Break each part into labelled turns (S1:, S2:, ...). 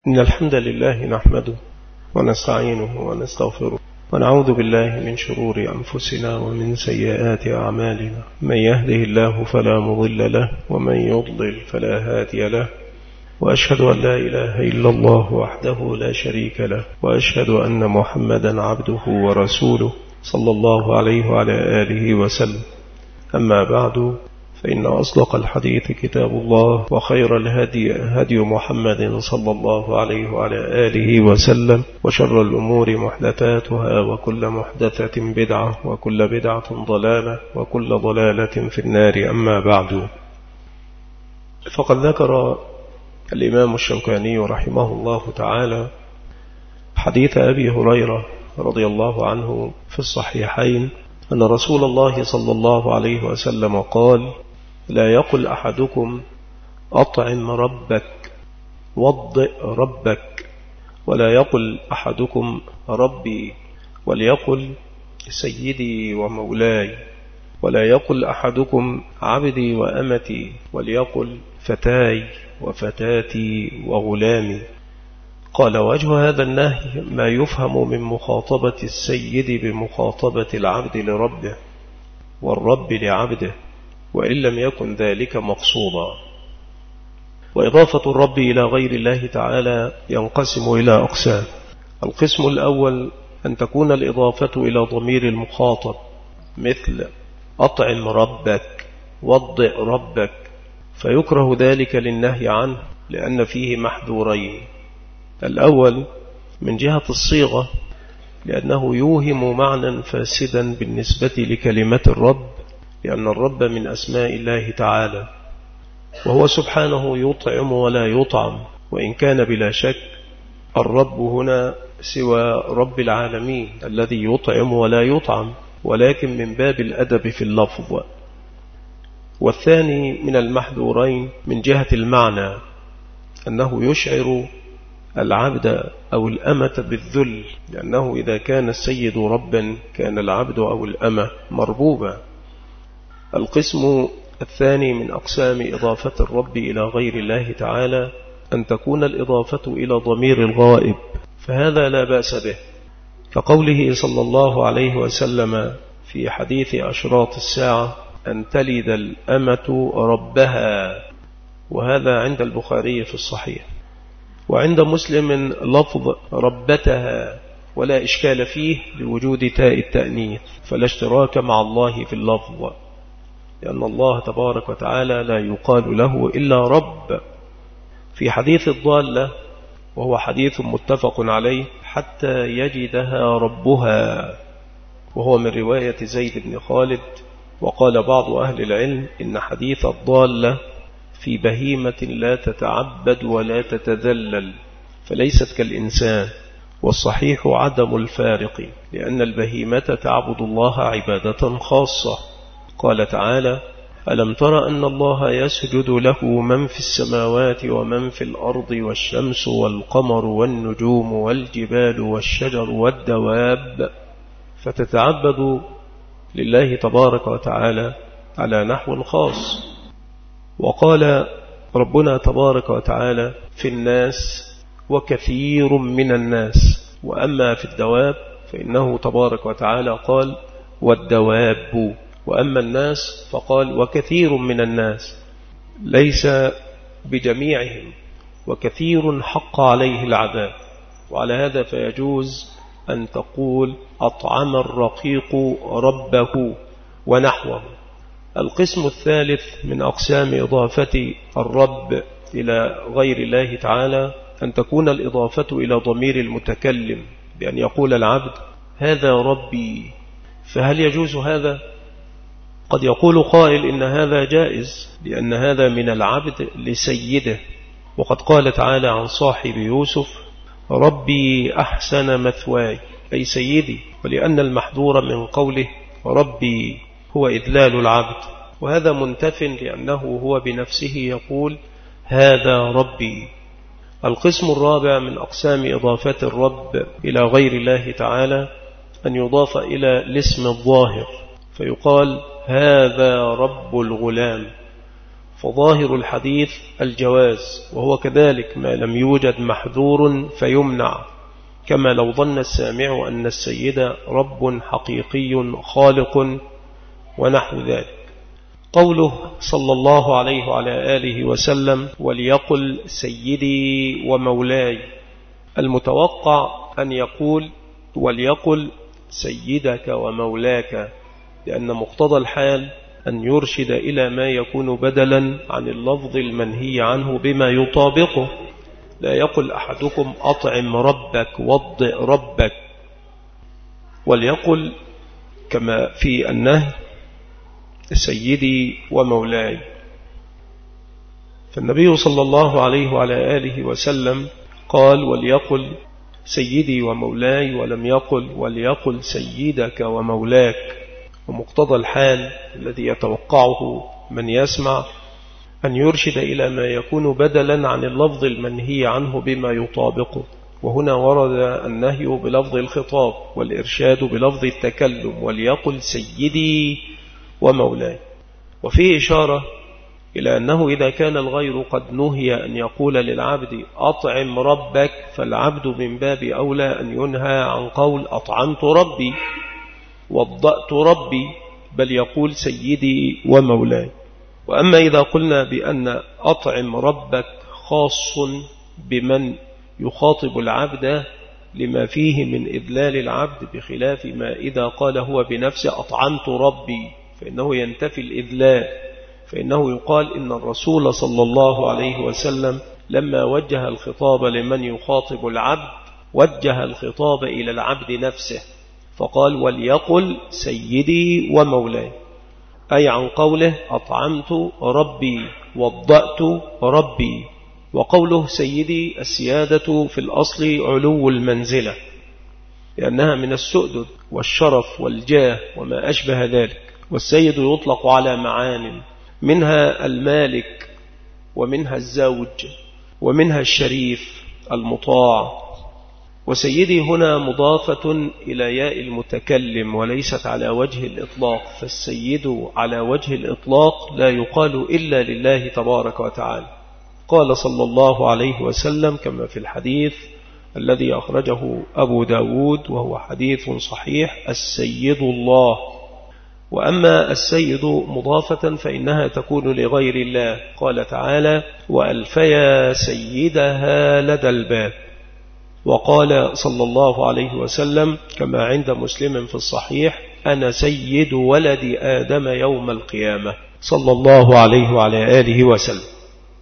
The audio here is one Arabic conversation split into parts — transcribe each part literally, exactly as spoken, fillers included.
S1: إن الحمد لله نحمده ونستعينه ونستغفره ونعوذ بالله من شرور أنفسنا ومن سيئات أعمالنا. من يهده الله فلا مضل له ومن يضلل فلا هادي له، وأشهد أن لا إله إلا الله وحده لا شريك له، وأشهد أن محمدا عبده ورسوله صلى الله عليه وعلى آله وسلم. أما بعد، فإن أصدق الحديث كتاب الله، وخير الهدي هدي محمد صلى الله عليه وعلى آله وسلم، وشر الأمور محدثاتها، وكل محدثة بدعة، وكل بدعة ضلالة، وكل ضلالة في النار. أما بعد، فقد ذكر الإمام الشوكاني رحمه الله تعالى حديث أبي هريرة رضي الله عنه في الصحيحين أن رسول الله صلى الله عليه وسلم قال: لا يقل أحدكم أطعم ربك وضئ ربك، ولا يقل أحدكم ربي، وليقل سيدي ومولاي، ولا يقل أحدكم عبدي وأمتي، وليقل فتاي وفتاتي وغلامي. قال: وجه هذا النهي ما يفهم من مخاطبة السيد بمخاطبة العبد لربه والرب لعبده، وإن لم يكن ذلك مقصودا. وإضافة الرب إلى غير الله تعالى ينقسم إلى أقسام. القسم الأول أن تكون الإضافة إلى ضمير المخاطب، مثل أطعم ربك وضئ ربك، فيكره ذلك للنهي عنه لأن فيه محذورين. الأول من جهة الصيغة، لأنه يوهم معنى فاسدا بالنسبة لكلمة الرب، لأن الرب من أسماء الله تعالى، وهو سبحانه يطعم ولا يطعم، وإن كان بلا شك الرب هنا سوى رب العالمين الذي يطعم ولا يطعم، ولكن من باب الأدب في اللفظ. والثاني من المحذورين من جهة المعنى، أنه يشعر العبد أو الأمة بالذل، لأنه إذا كان السيد ربا كان العبد أو الأمة مربوبا. القسم الثاني من أقسام إضافة الرب إلى غير الله تعالى أن تكون الإضافة إلى ضمير الغائب، فهذا لا بأس به، كقوله صلى الله عليه وسلم في حديث أشراط الساعة: أن تلد الأمة ربها، وهذا عند البخاري في الصحيح. وعند مسلم لفظ ربتها، ولا إشكال فيه لوجود تاء التأنيث، فلا اشتراك مع الله في اللفظ، لأن الله تبارك وتعالى لا يقال له إلا رب. في حديث الضالة، وهو حديث متفق عليه: حتى يجدها ربها، وهو من رواية زيد بن خالد. وقال بعض أهل العلم إن حديث الضالة في بهيمة لا تتعبد ولا تتذلل، فليست كالإنسان، والصحيح عدم الفارق، لأن البهيمة تعبد الله عبادة خاصة. قال تعالى: ألم تر أن الله يسجد له من في السماوات ومن في الأرض والشمس والقمر والنجوم والجبال والشجر والدواب، فتتعبد لله تبارك وتعالى على نحو خاص. وقال ربنا تبارك وتعالى في الناس: وكثير من الناس. وأما في الدواب فإنه تبارك وتعالى قال: والدواب. وأما الناس فقال: وكثير من الناس، ليس بجميعهم، وكثير حق عليه العذاب. وعلى هذا فيجوز أن تقول أطعم الرقيق ربه ونحوه. القسم الثالث من أقسام إضافة الرب إلى غير الله تعالى أن تكون الإضافة إلى ضمير المتكلم، بأن يقول العبد: هذا ربي. فهل يجوز هذا؟ قد يقول قائل إن هذا جائز، لأن هذا من العبد لسيده، وقد قال تعالى عن صاحب يوسف: ربي أحسن مثواي، أي سيدي، ولأن المحذور من قوله ربي هو إذلال العبد، وهذا منتف، لأنه هو بنفسه يقول: هذا ربي. القسم الرابع من أقسام إضافة الرب إلى غير الله تعالى أن يضاف إلى الاسم الظاهر، فيقال: هذا رب الغلام، فظاهر الحديث الجواز، وهو كذلك ما لم يوجد محذور فيمنع، كما لو ظن السامع أن السيد رب حقيقي خالق ونحو ذلك. قوله صلى الله عليه وعلى آله وسلم وليقل سيدي ومولاي، المتوقع أن يقول وليقل سيدك ومولاك، لأن مقتضى الحال أن يرشد إلى ما يكون بدلا عن اللفظ المنهي عنه بما يطابقه. لا يقل أحدكم أطعم ربك وضئ ربك، وليقل كما في النهي سيدي ومولاي. فالنبي صلى الله عليه وعلى آله وسلم قال وليقل سيدي ومولاي، ولم يقل وليقل سيدك ومولاك. ومقتضى الحال الذي يتوقعه من يسمع أن يرشد إلى ما يكون بدلا عن اللفظ المنهي عنه بما يطابقه، وهنا ورد النهي بلفظ الخطاب والإرشاد بلفظ التكلم، وليقل سيدي ومولاي. وفيه إشارة إلى أنه إذا كان الغير قد نهي أن يقول للعبد أطعم ربك، فالعبد من باب أولى أن ينهى عن قول أطعمت ربي وضأت ربي، بل يقول سيدي ومولاي. وأما إذا قلنا بأن أطعم ربك خاص بمن يخاطب العبد لما فيه من إذلال العبد، بخلاف ما إذا قال هو بنفسه أطعمت ربي، فإنه ينتفي الإذلال. فإنه يقال إن الرسول صلى الله عليه وسلم لما وجه الخطاب لمن يخاطب العبد وجه الخطاب إلى العبد نفسه، فقال وليقل سيدي ومولاي، أي عن قوله أطعمت ربي وضأت ربي. وقوله سيدي السيادة في الأصل علو المنزلة، لأنها من السؤدد والشرف والجاه وما أشبه ذلك. والسيد يطلق على معان، منها المالك، ومنها الزوج، ومنها الشريف المطاع. وسيدي هنا مضافة إلى ياء المتكلم وليست على وجه الإطلاق، فالسيد على وجه الإطلاق لا يقال إلا لله تبارك وتعالى. قال صلى الله عليه وسلم كما في الحديث الذي أخرجه أبو داود وهو حديث صحيح السيد الله. وأما السيد مضافة فإنها تكون لغير الله، قال تعالى وألفيا سيدها لدى الباب. وقال صلى الله عليه وسلم كما عند مسلم في الصحيح أنا سيد ولد آدم يوم القيامة، صلى الله عليه وعلى آله وسلم.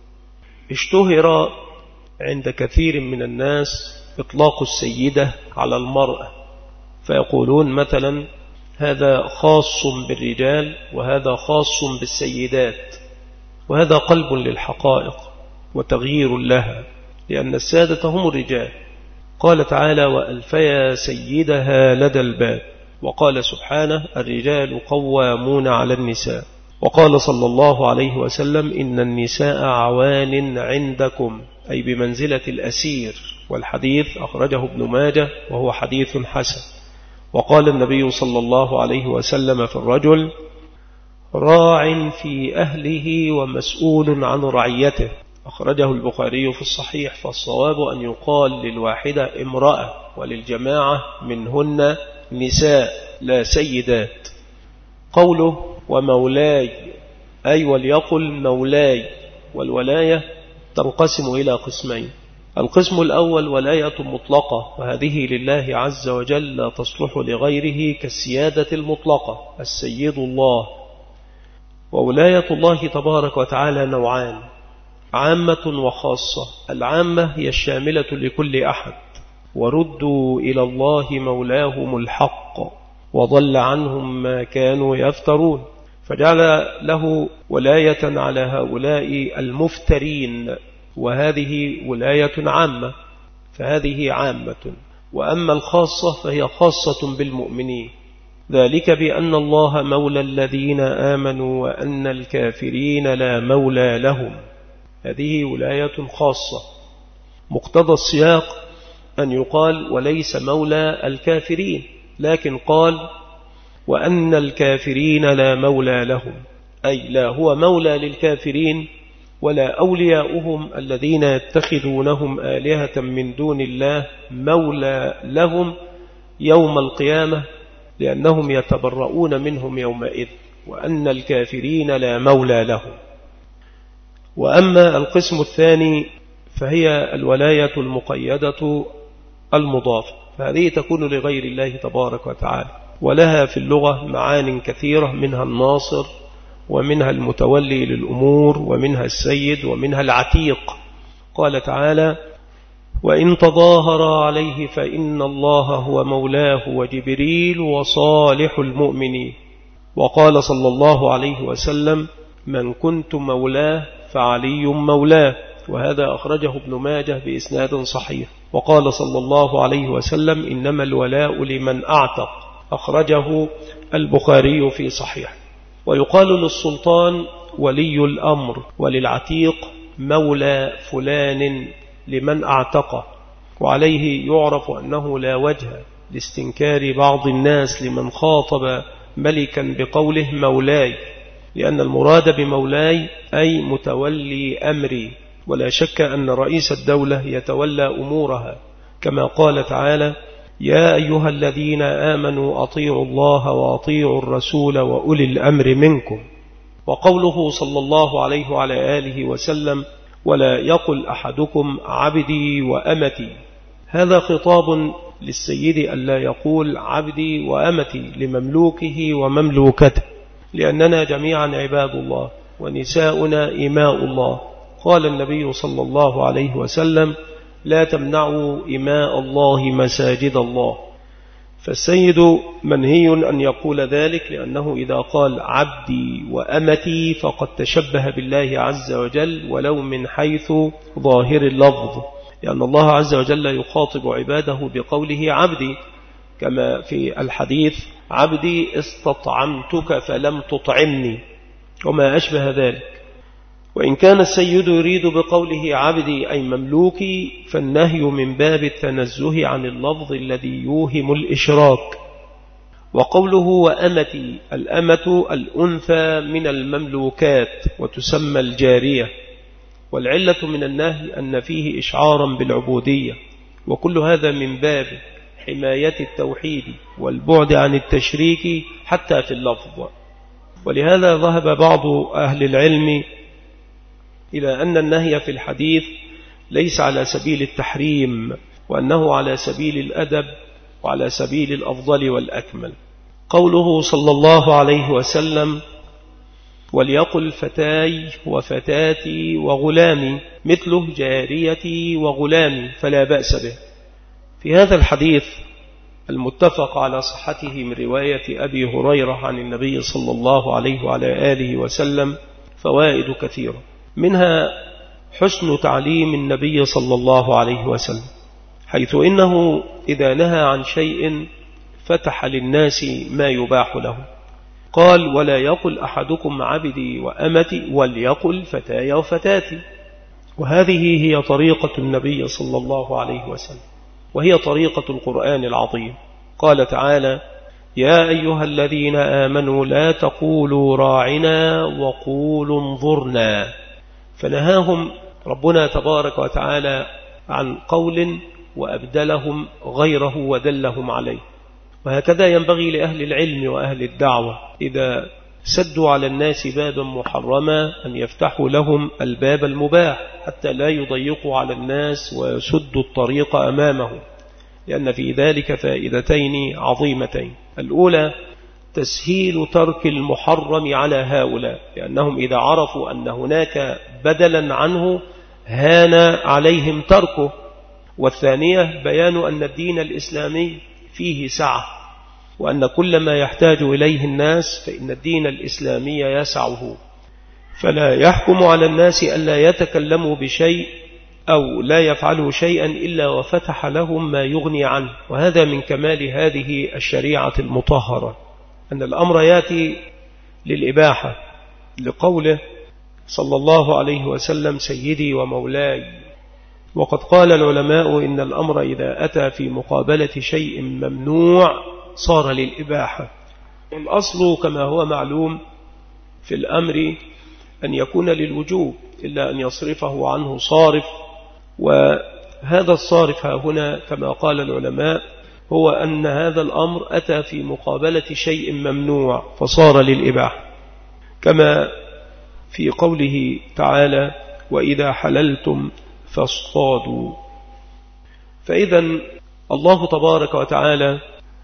S1: اشتهر عند كثير من الناس إطلاق السيدة على المرأة، فيقولون مثلا هذا خاص بالرجال وهذا خاص بالسيدات، وهذا قلب للحقائق وتغيير لها، لأن السادة هم الرجال. قال تعالى وألفيا سيدها لدى الباب، وقال سبحانه الرجال قوامون على النساء. وقال صلى الله عليه وسلم إن النساء عوان عندكم، أي بمنزلة الأسير، والحديث أخرجه ابن ماجه وهو حديث حسن. وقال النبي صلى الله عليه وسلم في الرجل راع في أهله ومسؤول عن رعيته، أخرجه البخاري في الصحيح. فالصواب أن يقال للواحدة امرأة وللجماعة منهن نساء لا سيدات. قوله ومولاي أي وليقل مولاي. والولاية تنقسم إلى قسمين، القسم الأول ولاية مطلقة، وهذه لله عز وجل لا تصلح لغيره كالسيادة المطلقة السيد الله. وولاية الله تبارك وتعالى نوعان، عامة وخاصة. العامة هي الشاملة لكل أحد، وردوا إلى الله مولاهم الحق وضل عنهم ما كانوا يفترون، فجعل له ولاية على هؤلاء المفترين، وهذه ولاية عامة، فهذه عامة. وأما الخاصة فهي خاصة بالمؤمنين، ذلك بأن الله مولى الذين آمنوا وأن الكافرين لا مولى لهم، هذه ولاية خاصة. مقتضى السياق أن يقال وليس مولى الكافرين، لكن قال وأن الكافرين لا مولى لهم، أي لا هو مولى للكافرين ولا أولياؤهم الذين يتخذونهم آلهة من دون الله مولى لهم يوم القيامة، لأنهم يتبرؤون منهم يومئذ، وأن الكافرين لا مولى لهم. وأما القسم الثاني فهي الولاية المقيدة المضافة، فهذه تكون لغير الله تبارك وتعالى، ولها في اللغة معان كثيرة، منها الناصر، ومنها المتولي للأمور، ومنها السيد، ومنها العتيق. قال تعالى: وإن تظاهر عليه فإن الله هو مولاه وجبريل وصالح المؤمنين. وقال صلى الله عليه وسلم: من كنت مولاه فعلي مولاه، وهذا أخرجه ابن ماجه بإسناد صحيح. وقال صلى الله عليه وسلم: إنما الولاء لمن أعتق، أخرجه البخاري في صحيح. ويقال للسلطان ولي الأمر، وللعتيق مولى فلان لمن أعتقه. وعليه يعرف أنه لا وجه لاستنكار بعض الناس لمن خاطب ملكا بقوله مولاي، لأن المراد بمولاي أي متولي أمري، ولا شك أن رئيس الدولة يتولى أمورها، كما قال تعالى: يا أيها الذين آمنوا أطيعوا الله وأطيعوا الرسول وأولي الأمر منكم. وقوله صلى الله عليه وعلى آله وسلم: ولا يقل أحدكم عبدي وأمتي، هذا خطاب للسيد ألا يقول عبدي وأمتي لمملوكه ومملوكته، لأننا جميعا عباد الله ونساؤنا إماء الله. قال النبي صلى الله عليه وسلم: لا تمنعوا إماء الله مساجد الله. فالسيد منهي أن يقول ذلك، لأنه إذا قال عبدي وأمتي فقد تشبه بالله عز وجل، ولو من حيث ظاهر اللفظ، لأن الله عز وجل يخاطب عباده بقوله عبدي، كما في الحديث: عبدي استطعمتك فلم تطعمني، وما أشبه ذلك. وإن كان السيد يريد بقوله عبدي أي مملوكي، فالنهي من باب التنزه عن اللفظ الذي يوهم الإشراك. وقوله وأمتي، الأمة الأنثى من المملوكات، وتسمى الجارية، والعلة من النهي أن فيه إشعارا بالعبودية، وكل هذا من باب حماية التوحيد والبعد عن التشريك حتى في اللفظ. ولهذا ذهب بعض أهل العلم إلى أن النهي في الحديث ليس على سبيل التحريم، وأنه على سبيل الأدب وعلى سبيل الأفضل والأكمل. قوله صلى الله عليه وسلم: وليقل فتاي وفتاتي وغلامي، مثله جاريتي وغلامي، فلا بأس به. في هذا الحديث المتفق على صحته من رواية أبي هريرة عن النبي صلى الله عليه وعلى آله وسلم فوائد كثيرة، منها حسن تعليم النبي صلى الله عليه وسلم، حيث إنه إذا نهى عن شيء فتح للناس ما يباح له. قال: ولا يقل أحدكم عبدي وأمتي، وليقل فتاي وفتاتي. وهذه هي طريقة النبي صلى الله عليه وسلم، وهي طريقة القرآن العظيم. قال تعالى: يا أيها الذين آمنوا لا تقولوا راعنا وقولوا انظرنا. فنهاهم ربنا تبارك وتعالى عن قول وأبدلهم غيره ودلهم عليه. وهكذا ينبغي لأهل العلم وأهل الدعوة إذا سدوا على الناس بابا محرما أن يفتحوا لهم الباب المباح، حتى لا يضيقوا على الناس ويسدوا الطريق أمامهم، لأن في ذلك فائدتين عظيمتين: الأولى تسهيل ترك المحرم على هؤلاء، لأنهم إذا عرفوا أن هناك بدلا عنه هان عليهم تركه. والثانية بيان أن الدين الإسلامي فيه سعة، وأن كل ما يحتاج إليه الناس فإن الدين الإسلامي يسعه، فلا يحكم على الناس ألا يتكلموا بشيء أو لا يفعلوا شيئا إلا وفتح لهم ما يغني عنه. وهذا من كمال هذه الشريعة المطهرة، أن الأمر يأتي للإباحة، لقوله صلى الله عليه وسلم: سيدي ومولاي. وقد قال العلماء إن الأمر إذا أتى في مقابلة شيء ممنوع صار للإباحة. الأصل كما هو معلوم في الأمر أن يكون للوجوب إلا أن يصرفه عنه صارف، وهذا الصارف ها هنا كما قال العلماء هو أن هذا الأمر أتى في مقابلة شيء ممنوع فصار للإباحة، كما في قوله تعالى وإذا حللتم فاصطادوا. فإذا الله تبارك وتعالى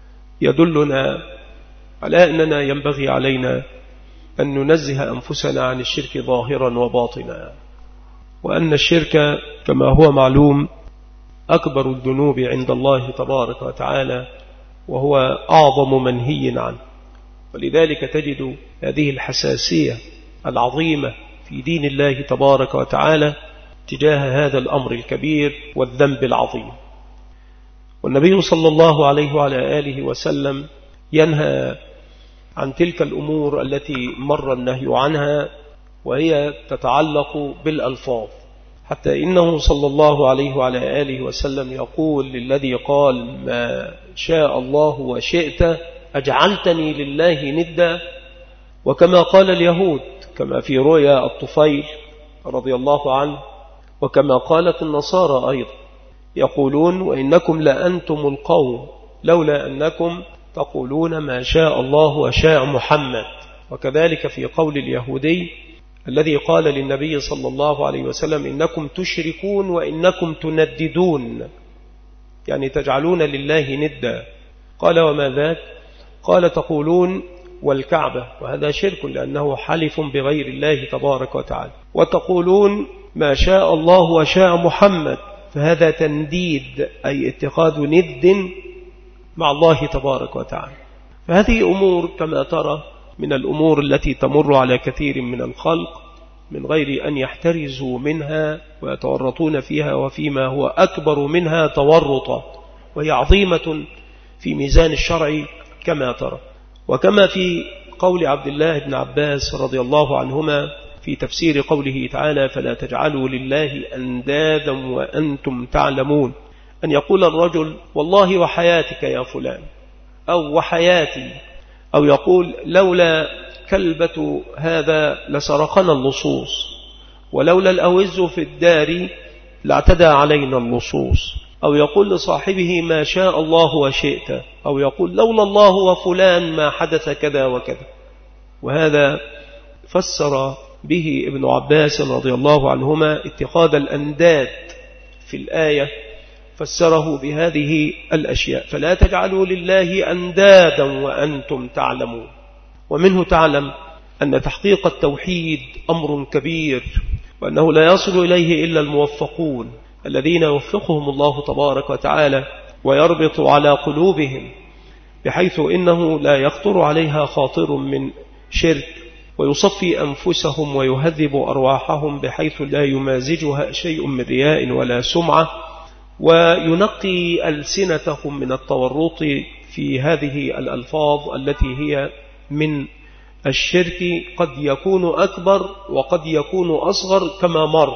S1: يدلنا على أننا ينبغي علينا أن ننزه أنفسنا عن الشرك ظاهرا وباطنا، وأن الشرك كما هو معلوم أكبر الذنوب عند الله تبارك وتعالى، وهو أعظم منهي عنه. ولذلك تجد هذه الحساسية العظيمة في دين الله تبارك وتعالى تجاه هذا الأمر الكبير والذنب العظيم. والنبي صلى الله عليه وعلى آله وسلم ينهى عن تلك الأمور التي مر النهي عنها، وهي تتعلق بالألفاظ، حتى إنه صلى الله عليه وعلى آله وسلم يقول للذي قال ما شاء الله وشئت أجعلتني لله ندا، وكما قال اليهود كما في رؤيا الطفيل رضي الله عنه، وكما قالت النصارى أيضا يقولون وإنكم لأنتم القوم لولا أنكم تقولون ما شاء الله وشاء محمد. وكذلك في قول اليهودي الذي قال للنبي صلى الله عليه وسلم إنكم تشركون وإنكم تنددون، يعني تجعلون لله ندا. قال وما ذاك؟ قال تقولون والكعبة، وهذا شرك لأنه حلف بغير الله تبارك وتعالى، وتقولون ما شاء الله وشاء محمد، فهذا تنديد أي اتخاذ ند مع الله تبارك وتعالى. فهذه أمور كما ترى من الأمور التي تمر على كثير من الخلق من غير أن يحترزوا منها ويتورطون فيها، وفيما هو أكبر منها تورطا، وهي عظيمة في ميزان الشرع كما ترى. وكما في قول عبد الله بن عباس رضي الله عنهما في تفسير قوله تعالى فلا تجعلوا لله أندادا وأنتم تعلمون، أن يقول الرجل والله وحياتك يا فلان، أو وحياتي، أو يقول لولا كلبة هذا لسرقنا اللصوص، ولولا الأوز في الدار لاعتدى علينا اللصوص، أو يقول لصاحبه ما شاء الله وشئت، أو يقول لولا الله وفلان ما حدث كذا وكذا. وهذا فسر به ابن عباس رضي الله عنهما اتخاذ الأنداد في الآية، فسره بهذه الأشياء فلا تجعلوا لله أندادا وأنتم تعلمون. ومنه تعلم أن تحقيق التوحيد أمر كبير، وأنه لا يصل إليه إلا الموفقون الذين يوفقهم الله تبارك وتعالى ويربط على قلوبهم بحيث إنه لا يخطر عليها خاطر من شرك، ويصفي أنفسهم ويهذب أرواحهم بحيث لا يمازجها شيء من رياء ولا سمعة، وينقي ألسنتهم من التورط في هذه الألفاظ التي هي من الشرك، قد يكون أكبر وقد يكون أصغر كما مر.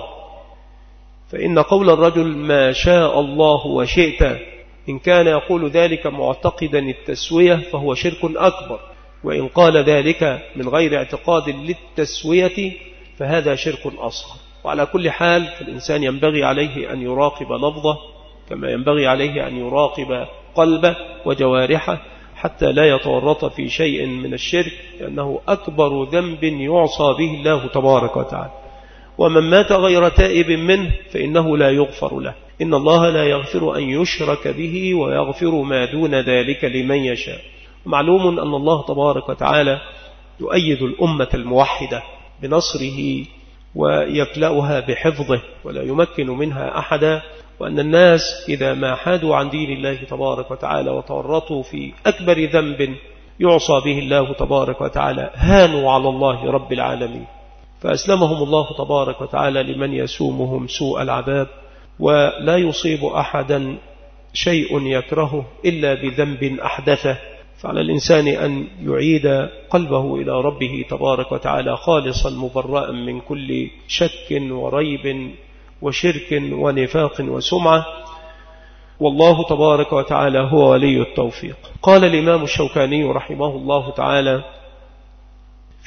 S1: فإن قول الرجل ما شاء الله وشئت إن كان يقول ذلك معتقدا التسوية فهو شرك أكبر، وإن قال ذلك من غير اعتقاد للتسوية فهذا شرك أصغر. وعلى كل حال فالإنسان ينبغي عليه أن يراقب لفظه كما ينبغي عليه أن يراقب قلبه وجوارحه حتى لا يتورط في شيء من الشرك، لأنه أكبر ذنب يعصى به الله تبارك وتعالى. ومن مات غير تائب منه فإنه لا يغفر له، إن الله لا يغفر أن يشرك به ويغفر ما دون ذلك لمن يشاء. معلوم أن الله تبارك وتعالى يؤيد الأمة الموحدة بنصره ويكلأها بحفظه ولا يمكن منها أحدا، وأن الناس إذا ما حادوا عن دين الله تبارك وتعالى وتورطوا في أكبر ذنب يعصى به الله تبارك وتعالى هانوا على الله رب العالمين، فأسلمهم الله تبارك وتعالى لمن يسومهم سوء العذاب، ولا يصيب أحدا شيء يكرهه إلا بذنب أحدثه. فعلى الإنسان أن يعيد قلبه إلى ربه تبارك وتعالى خالصا مبرأ من كل شك وريب وشرك ونفاق وسمعة، والله تبارك وتعالى هو ولي التوفيق. قال الإمام الشوكاني رحمه الله تعالى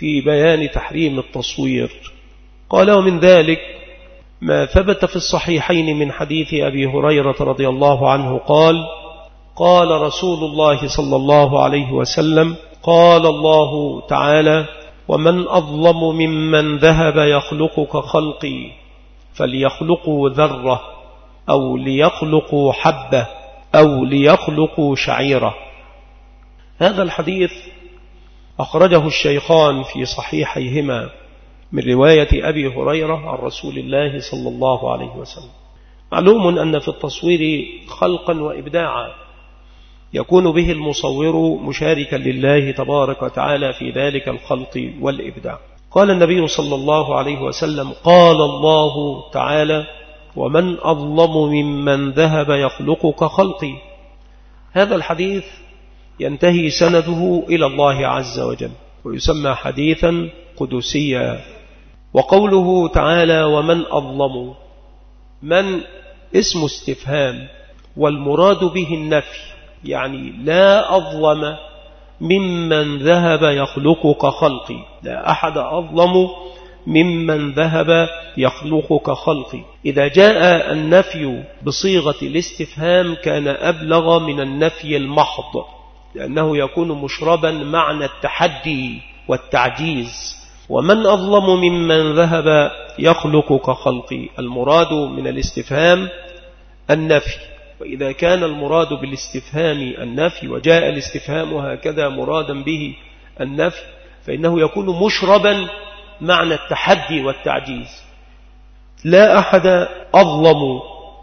S1: في بيان تحريم التصوير. قال: ومن ذلك ما ثبت في الصحيحين من حديث أبي هريرة رضي الله عنه قال: قال رسول الله صلى الله عليه وسلم: قال الله تعالى: ومن أظلم ممن ذهب يخلق كخلقي فليخلقوا ذرة أو ليخلقوا حبة أو ليخلقوا شعيرة. هذا الحديث أخرجه الشيخان في صحيحيهما من رواية أبي هريرة عن رسول الله صلى الله عليه وسلم. معلوم أن في التصوير خلقا وإبداعا يكون به المصور مشاركا لله تبارك وتعالى في ذلك الخلق والإبداع. قال النبي صلى الله عليه وسلم: قال الله تعالى: ومن أظلم ممن ذهب يخلق كخلقي. هذا الحديث ينتهي سنده إلى الله عز وجل ويسمى حديثا قدسيا. وقوله تعالى: ومن أظلم، من اسم استفهام، والمراد به النفي، يعني لا أظلم ممن ذهب يخلق كخلقي، لا أحد أظلم ممن ذهب يخلق كخلقي. إذا جاء النفي بصيغة الاستفهام كان أبلغ من النفي المحض، لأنه يكون مشربا معنى التحدي والتعجيز. ومن أظلم ممن ذهب يخلق كخلقي، المراد من الاستفهام النفي. وإذا كان المراد بالاستفهام النفي وجاء الاستفهام هكذا مرادا به النفي فإنه يكون مشربا معنى التحدي والتعجيز. لا أحد أظلم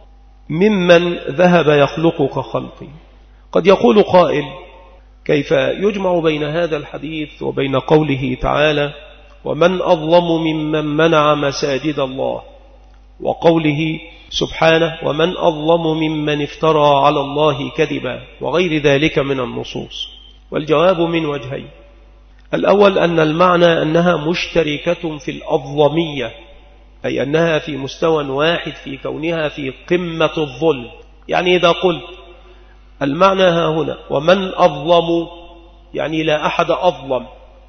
S1: ممن ذهب يخلق كخلقي. قد يقول قائل: كيف يجمع بين هذا الحديث وبين قوله تعالى: ومن أظلم ممن منع مساجد الله، وقوله سبحانه: ومن أظلم ممن افترى على الله كذبا، وغير ذلك من النصوص؟ والجواب من وجهين. الأول أن المعنى أنها مشتركة في الأظلمية، أي أنها في مستوى واحد في كونها في قمة الظلم. يعني إذا قلت المعنى ها هنا ومن أظلم، يعني لا أحد أظلم،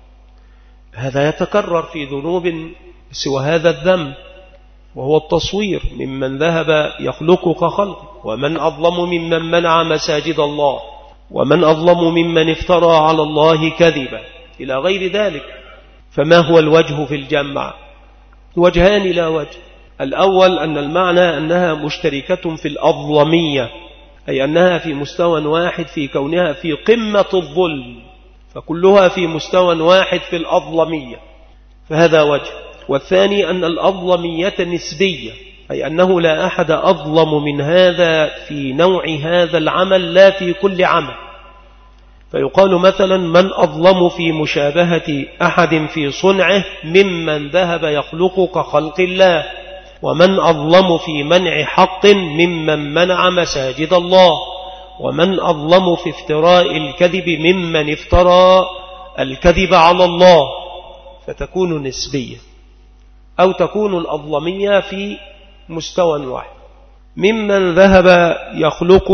S1: هذا يتكرر في ذنوب سوى هذا الذنب وهو التصوير، ممن ذهب يخلق كخلق. ومن أظلم ممن منع مساجد الله، ومن أظلم ممن افترى على الله كذبا، إلى غير ذلك. فما هو الوجه في الجمع؟ وجهان لا وجه. الأول أن المعنى أنها مشتركة في الأظلمية، أي أنها في مستوى واحد في كونها في قمة الظلم، فكلها في مستوى واحد في الأظلمية، فهذا وجه. والثاني أن الأظلمية نسبية، أي أنه لا أحد أظلم من هذا في نوع هذا العمل لا في كل عمل. فيقال مثلا: من أظلم في مشابهة أحد في صنعه ممن ذهب يخلق كخلق الله، ومن أظلم في منع حق ممن منع مساجد الله، ومن أظلم في افتراء الكذب ممن افترى الكذب على الله. فتكون نسبية، أو تكون الأظلمية في مستوى واحد. ممن ذهب يخلق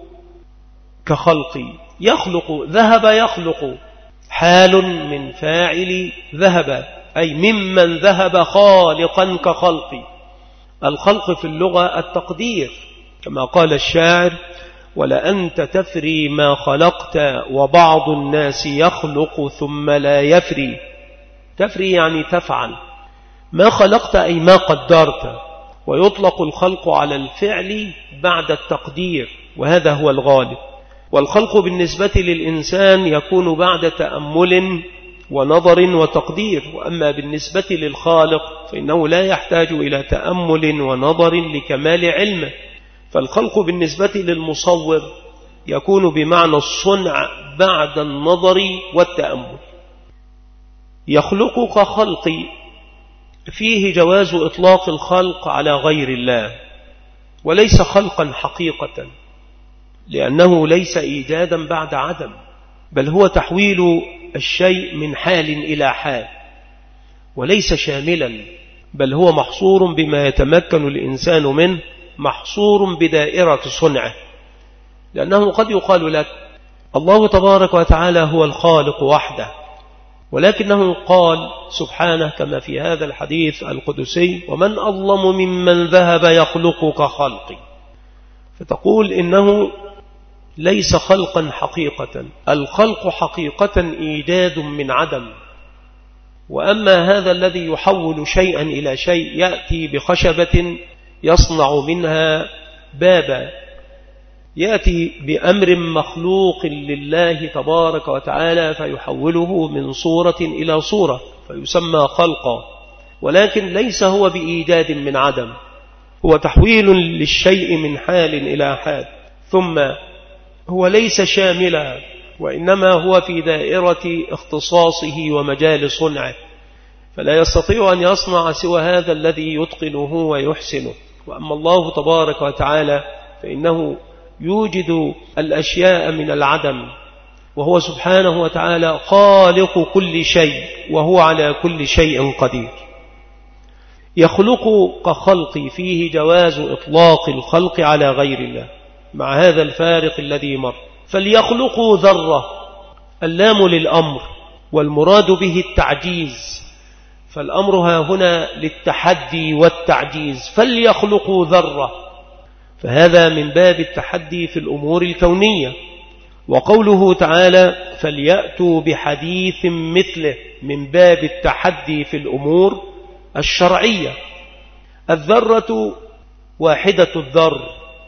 S1: كخلقي، يخلق، ذهب يخلق، حال من فاعل ذهب، أي ممن ذهب خالقا كخلقي. الخلق في اللغة التقدير، كما قال الشاعر: ولأنت تفري ما خلقت وبعض الناس يخلق ثم لا يفري. تفري يعني تفعل، ما خلقت أي ما قدرت. ويطلق الخلق على الفعل بعد التقدير، وهذا هو الغالب. والخلق بالنسبة للإنسان يكون بعد تأمل ونظر وتقدير، وأما بالنسبة للخالق فإنه لا يحتاج إلى تأمل ونظر لكمال علمه. فالخلق بالنسبة للمصور يكون بمعنى الصنع بعد النظر والتأمل. يخلق كخلقي فيه جواز إطلاق الخلق على غير الله، وليس خلقا حقيقة، لأنه ليس إيجادا بعد عدم، بل هو تحويل الشيء من حال إلى حال، وليس شاملا، بل هو محصور بما يتمكن الإنسان منه، محصور بدائرة صنعه. لأنه قد يقال لك: الله تبارك وتعالى هو الخالق وحده، ولكنه قال سبحانه كما في هذا الحديث القدسي: ومن أظلم ممن ذهب يخلق كخلقي. فتقول إنه ليس خلقا حقيقة، الخلق حقيقة إيجاد من عدم. وأما هذا الذي يحول شيئا إلى شيء، يأتي بخشبة يصنع منها بابا، يأتي بأمر مخلوق لله تبارك وتعالى فيحوله من صورة إلى صورة فيسمى خلقا، ولكن ليس هو بإيجاد من عدم، هو تحويل للشيء من حال إلى حال. ثم هو ليس شاملا، وإنما هو في دائرة اختصاصه ومجال صنعه، فلا يستطيع أن يصنع سوى هذا الذي يتقنه ويحسنه. وأما الله تبارك وتعالى فإنه يوجد الأشياء من العدم، وهو سبحانه وتعالى خالق كل شيء، وهو على كل شيء قدير. يخلق كخلقي فيه جواز إطلاق الخلق على غير الله، مع هذا الفارق الذي مر. فليخلقوا ذرة، اللام للأمر، والمراد به التعجيز، فالأمر ها هنا للتحدي والتعجيز، فليخلقوا ذرة، فهذا من باب التحدي في الأمور الكونية. وقوله تعالى فليأتوا بحديث مثله من باب التحدي في الأمور الشرعية. الذرة واحدة الذر،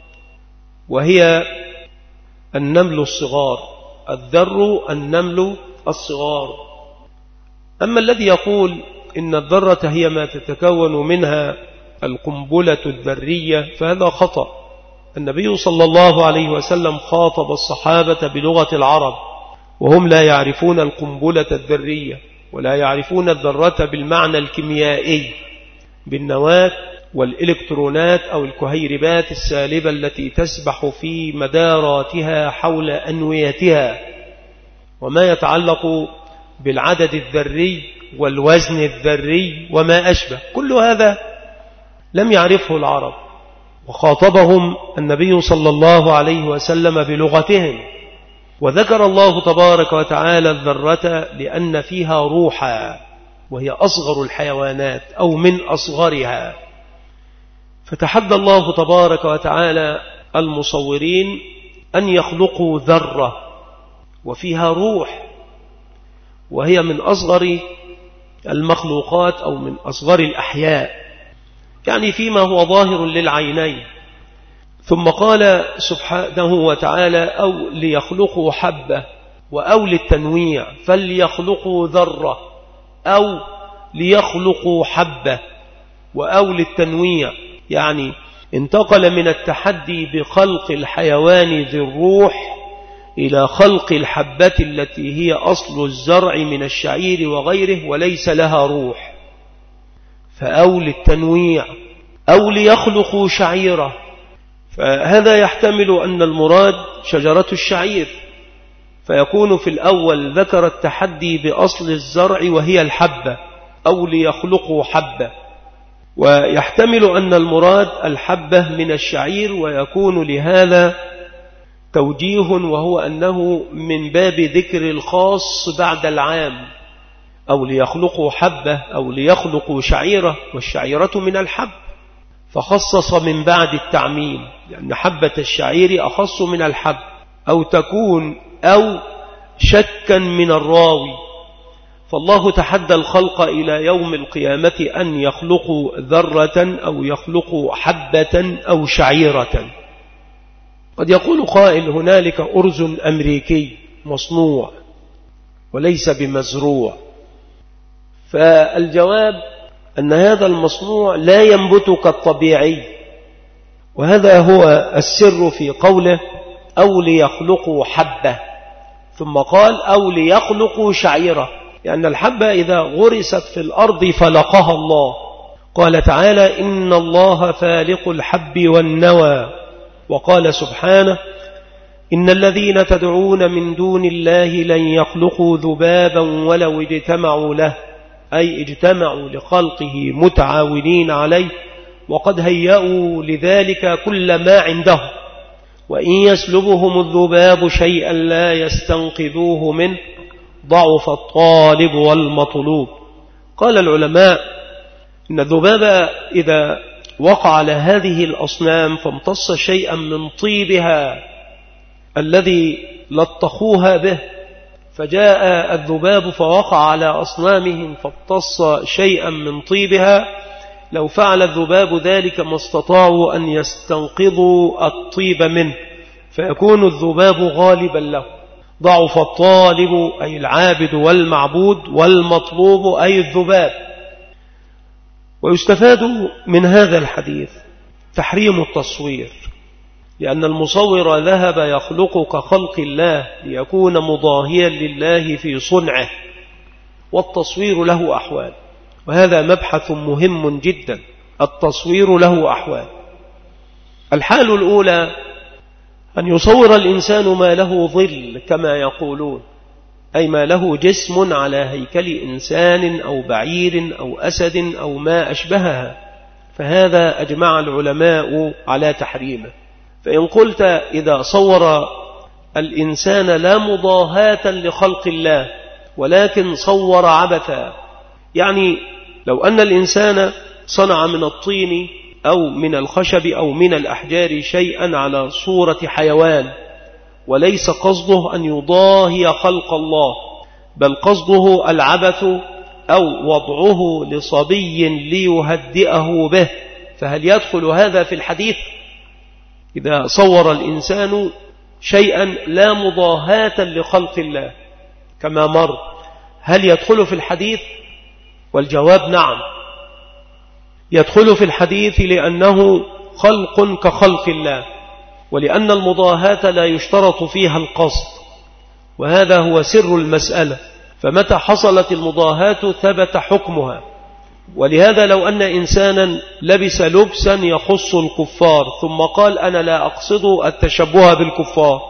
S1: وهي النمل الصغار، الذر النمل الصغار. أما الذي يقول إن الذرة هي ما تتكون منها القنبلة الذرية فهذا خطأ. النبي صلى الله عليه وسلم خاطب الصحابة بلغة العرب، وهم لا يعرفون القنبلة الذرية، ولا يعرفون الذرة بالمعنى الكيميائي بالنواة والإلكترونات أو الكهيربات السالبة التي تسبح في مداراتها حول أنويتها، وما يتعلق بالعدد الذري والوزن الذري وما أشبه، كل هذا لم يعرفه العرب، وخاطبهم النبي صلى الله عليه وسلم بلغتهم. وذكر الله تبارك وتعالى الذرة لأن فيها روحا، وهي أصغر الحيوانات أو من أصغرها. فتحدى الله تبارك وتعالى المصورين أن يخلقوا ذرة وفيها روح، وهي من أصغر المخلوقات أو من أصغر الأحياء، يعني فيما هو ظاهر للعينين. ثم قال سبحانه وتعالى أو ليخلقوا حبة، وأو للتنويع، فليخلقوا ذرة أو ليخلقوا حبة، وأو للتنويع، يعني انتقل من التحدي بخلق الحيوان ذي الروح إلى خلق الحبة التي هي أصل الزرع من الشعير وغيره وليس لها روح، فأو للتنويع، أو ليخلقوا شعيرة. فهذا يحتمل أن المراد شجرة الشعير، فيكون في الأول ذكر التحدي بأصل الزرع وهي الحبة، أو ليخلقوا حبة، ويحتمل أن المراد الحبة من الشعير، ويكون لهذا توجيه، وهو أنه من باب ذكر الخاص بعد العام، أو ليخلقوا حبة أو ليخلقوا شعيرة، والشعيرة من الحب، فخصص من بعد التعميم، لأن حبة الشعير أخص من الحب. أو تكون أو شكا من الراوي، فالله تحدى الخلق إلى يوم القيامة أن يخلقوا ذرة أو يخلقوا حبة أو شعيرة. قد يقول قائل هنالك أرز أمريكي مصنوع وليس بمزروع، فالجواب أن هذا المصنوع لا ينبت كالطبيعي، وهذا هو السر في قوله أو ليخلقوا حبة، ثم قال أو ليخلقوا شعيرة، لأن الحبة إذا غرست في الأرض فلقها الله. قال تعالى إن الله فالق الحب والنوى، وقال سبحانه إن الذين تدعون من دون الله لن يخلقوا ذبابا ولو اجتمعوا له، أي اجتمعوا لخلقه متعاونين عليه، وقد هيأوا لذلك كل ما عندهم، وإن يسلبهم الذباب شيئا لا يستنقذوه منه ضعف الطالب والمطلوب. قال العلماء إن الذباب إذا وقع على هذه الأصنام فامتص شيئا من طيبها الذي لطخوها به، فجاء الذباب فوقع على أصنامهم فامتص شيئا من طيبها، لو فعل الذباب ذلك ما استطاعوا أن يستنقذوا الطيب منه، فيكون الذباب غالبا له. ضعف الطالب أي العابد والمعبود، والمطلوب أي الذباب. ويستفاد من هذا الحديث تحريم التصوير، لأن المصور ذهب يخلق كخلق الله ليكون مضاهيا لله في صنعه، والتصوير له أحوال، وهذا مبحث مهم جدا. التصوير له أحوال. الحال الأولى أن يصور الإنسان ما له ظل كما يقولون، أي ما له جسم على هيكل إنسان أو بعير أو أسد أو ما أشبهها، فهذا أجمع العلماء على تحريمه. فإن قلت إذا صور الإنسان لا مضاهاة لخلق الله ولكن صور عبثا، يعني لو أن الإنسان صنع من الطين أو من الخشب أو من الأحجار شيئا على صورة حيوان، وليس قصده أن يضاهي خلق الله، بل قصده العبث أو وضعه لصبي ليهدئه به، فهل يدخل هذا في الحديث؟ إذا صور الإنسان شيئا لا مضاهاة لخلق الله كما مر، هل يدخل في الحديث؟ والجواب نعم، يدخل في الحديث، لأنه خلق كخلق الله، ولأن المضاهاة لا يشترط فيها القصد، وهذا هو سر المسألة. فمتى حصلت المضاهاة ثبت حكمها. ولهذا لو أن إنسانا لبس لبسا يخص الكفار ثم قال أنا لا أقصد التشبه بالكفار،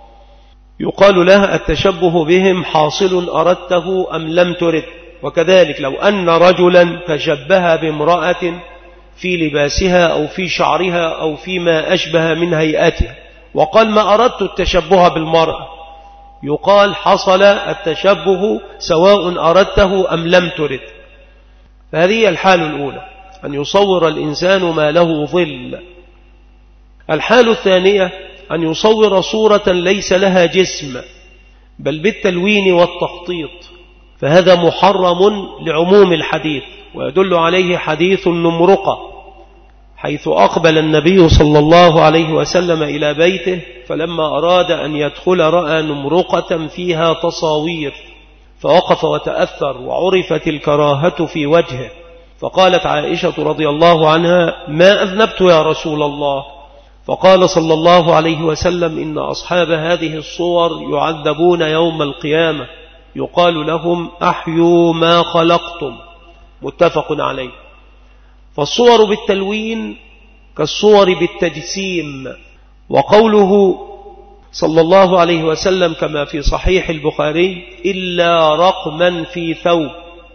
S1: يقال له التشبه بهم حاصل أردته أم لم ترد. وكذلك لو أن رجلا تشبه بامرأة في لباسها أو في شعرها أو فيما أشبه من هيئتها وقال ما أردت التشبه بالمرأة، يقال حصل التشبه سواء أردته أم لم ترد. فهذه الحال الأولى، أن يصور الإنسان ما له ظل. الحال الثانية أن يصور صورة ليس لها جسم بل بالتلوين والتخطيط، فهذا محرم لعموم الحديث، ويدل عليه حديث النمرقة، حيث أقبل النبي صلى الله عليه وسلم إلى بيته، فلما أراد أن يدخل رأى نمرقة فيها تصاوير، فوقف وتأثر وعرفت الكراهة في وجهه، فقالت عائشة رضي الله عنها ما أذنبت يا رسول الله؟ فقال صلى الله عليه وسلم إن أصحاب هذه الصور يعذبون يوم القيامة، يقال لهم أحيوا ما خلقتم، متفق عليه. فالصور بالتلوين كالصور بالتجسيم. وقوله صلى الله عليه وسلم كما في صحيح البخاري إلا رقما في ثوب،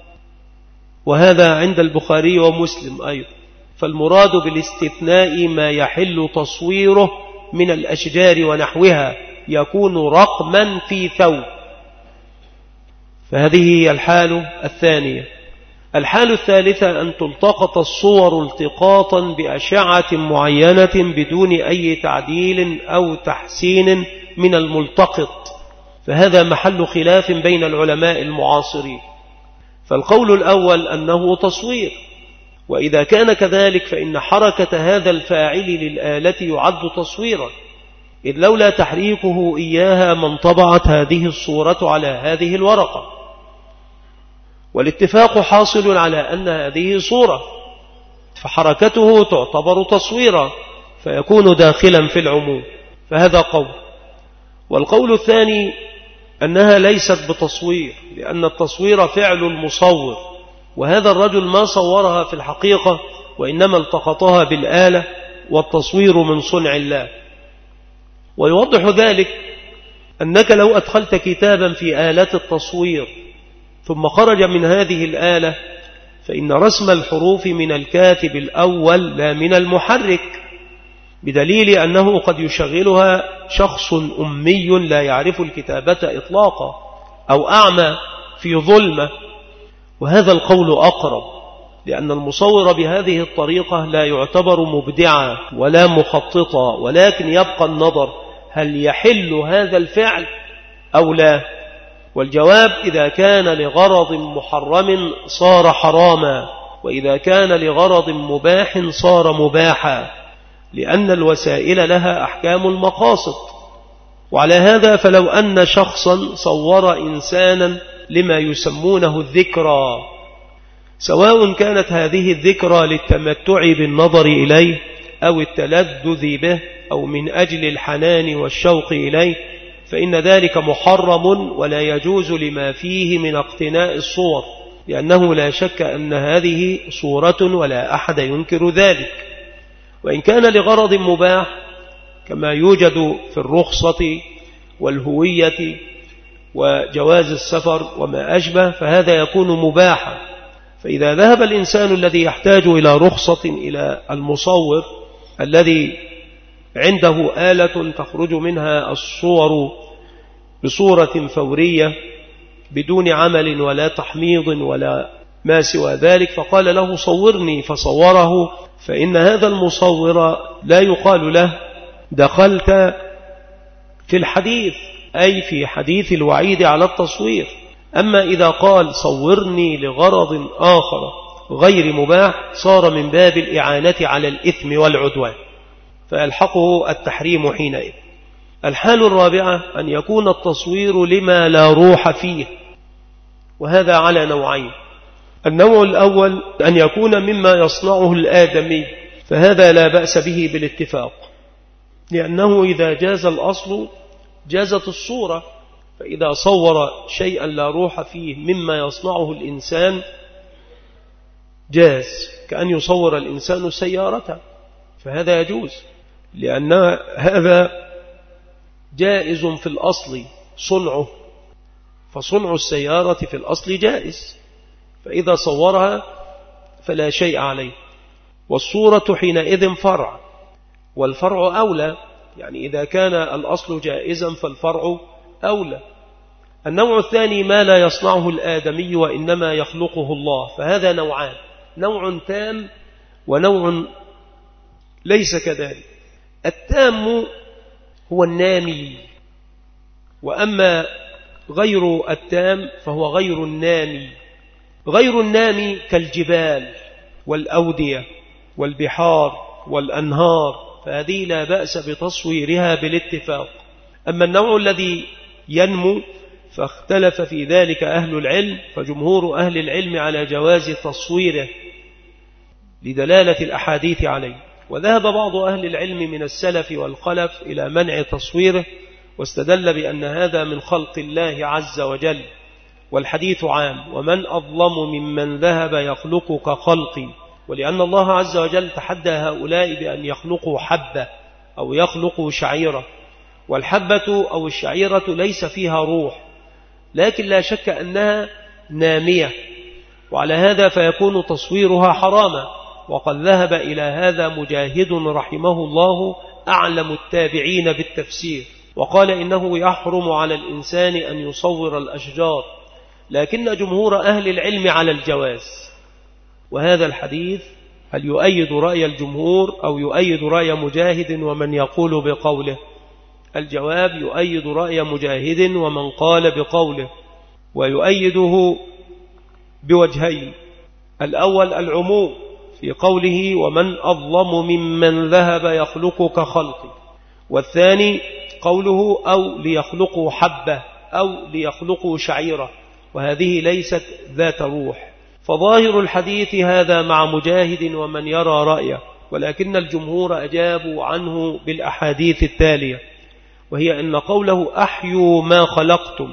S1: وهذا عند البخاري ومسلم أيضا، فالمراد بالاستثناء ما يحل تصويره من الأشجار ونحوها يكون رقما في ثوب. فهذه هي الحال الثانية. الحال الثالثة أن تلتقط الصور التقاطا بأشعة معينة بدون أي تعديل أو تحسين من الملتقط، فهذا محل خلاف بين العلماء المعاصرين. فالقول الأول أنه تصوير، وإذا كان كذلك فإن حركة هذا الفاعل للآلة يعد تصويرا، إذ لولا تحريكه إياها ما انطبعت هذه الصورة على هذه الورقة. والاتفاق حاصل على أن هذه صورة، فحركته تعتبر تصويرا فيكون داخلا في العموم، فهذا قول. والقول الثاني أنها ليست بتصوير، لأن التصوير فعل المصور، وهذا الرجل ما صورها في الحقيقة وإنما التقطها بالآلة، والتصوير من صنع الله. ويوضح ذلك أنك لو أدخلت كتابا في آلة التصوير ثم خرج من هذه الآلة فإن رسم الحروف من الكاتب الأول لا من المحرك، بدليل أنه قد يشغلها شخص أمي لا يعرف الكتابة إطلاقا، أو أعمى في ظلمة، وهذا القول أقرب، لأن المصور بهذه الطريقة لا يعتبر مبدعا ولا مخططا، ولكن يبقى النظر هل يحل هذا الفعل أو لا. والجواب إذا كان لغرض محرم صار حراما، وإذا كان لغرض مباح صار مباحا، لأن الوسائل لها أحكام المقاصد. وعلى هذا فلو أن شخصا صور إنسانا لما يسمونه الذكرى، سواء كانت هذه الذكرى للتمتع بالنظر إليه أو التلذذ به أو من أجل الحنان والشوق إليه، فإن ذلك محرم ولا يجوز لما فيه من اقتناء الصور، لأنه لا شك أن هذه صورة ولا أحد ينكر ذلك. وإن كان لغرض مباح كما يوجد في الرخصة والهوية وجواز السفر وما أشبه، فهذا يكون مباحا. فإذا ذهب الإنسان الذي يحتاج إلى رخصة إلى المصور الذي عنده آلة تخرج منها الصور بصورة فورية بدون عمل ولا تحميض ولا ما سوى ذلك، فقال له صورني فصوره، فإن هذا المصور لا يقال له دخلت في الحديث، أي في حديث الوعيد على التصوير. أما إذا قال صورني لغرض آخر غير مباح صار من باب الإعانة على الإثم والعدوان، فيلحقه التحريم حينئذ. الحال الرابعة أن يكون التصوير لما لا روح فيه، وهذا على نوعين. النوع الأول أن يكون مما يصنعه الآدمي، فهذا لا بأس به بالاتفاق، لأنه إذا جاز الأصل جازت الصورة. فإذا صور شيئا لا روح فيه مما يصنعه الإنسان جاز، كأن يصور الإنسان سيارته، فهذا يجوز، لأن هذا جائز في الأصل صنعه، فصنع السيارة في الأصل جائز، فإذا صورها فلا شيء عليه. والصورة حينئذ فرع، والفرع أولى، يعني إذا كان الأصل جائزا فالفرع أولى. النوع الثاني ما لا يصنعه الآدمي وإنما يخلقه الله، فهذا نوعان، نوع تام ونوع ليس كذلك. التام هو النامي، وأما غير التام فهو غير النامي. غير النامي كالجبال والأودية والبحار والأنهار، فهذه لا بأس بتصويرها بالاتفاق. أما النوع الذي ينمو فاختلف في ذلك أهل العلم، فجمهور أهل العلم على جواز تصويره لدلالة الأحاديث عليه، وذهب بعض أهل العلم من السلف والخلف إلى منع تصويره، واستدل بأن هذا من خلق الله عز وجل، والحديث عام: ومن أظلم ممن ذهب يخلق كخلقي. ولأن الله عز وجل تحدى هؤلاء بأن يخلقوا حبة أو يخلقوا شعيرة، والحبة أو الشعيرة ليس فيها روح، لكن لا شك أنها نامية، وعلى هذا فيكون تصويرها حراما. وقد ذهب إلى هذا مجاهد رحمه الله أعلم التابعين بالتفسير، وقال إنه يحرم على الإنسان أن يصور الأشجار، لكن جمهور أهل العلم على الجواز. وهذا الحديث هل يؤيد رأي الجمهور أو يؤيد رأي مجاهد ومن يقول بقوله؟ الجواب يؤيد رأي مجاهد ومن قال بقوله، ويؤيده بوجهين: الأول العموم في قوله ومن أظلم ممن ذهب يخلق كخلقي، والثاني قوله أو ليخلقوا حبة أو ليخلقوا شعيرة، وهذه ليست ذات روح. فظاهر الحديث هذا مع مجاهد ومن يرى رأيه، ولكن الجمهور أجابوا عنه بالأحاديث التالية، وهي أن قوله أحيوا ما خلقتم،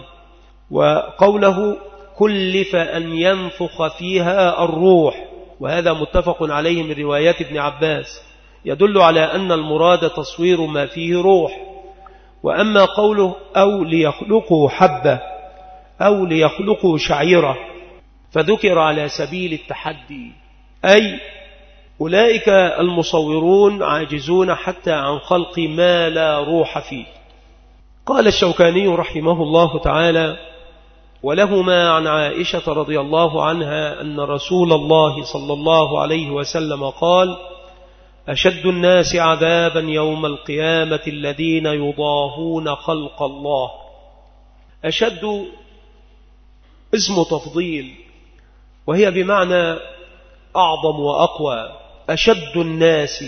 S1: وقوله كلف أن ينفخ فيها الروح، وهذا متفق عليه من روايات ابن عباس، يدل على أن المراد تصوير ما فيه روح. وأما قوله أو ليخلقوا حبة أو ليخلقوا شعيرة فذكر على سبيل التحدي، أي أولئك المصورون عاجزون حتى عن خلق ما لا روح فيه. قال الشوكاني رحمه الله تعالى: ولهما عن عائشة رضي الله عنها أن رسول الله صلى الله عليه وسلم قال: أشد الناس عذابا يوم القيامة الذين يضاهون خلق الله. أشد اسم تفضيل، وهي بمعنى أعظم وأقوى. أشد الناس،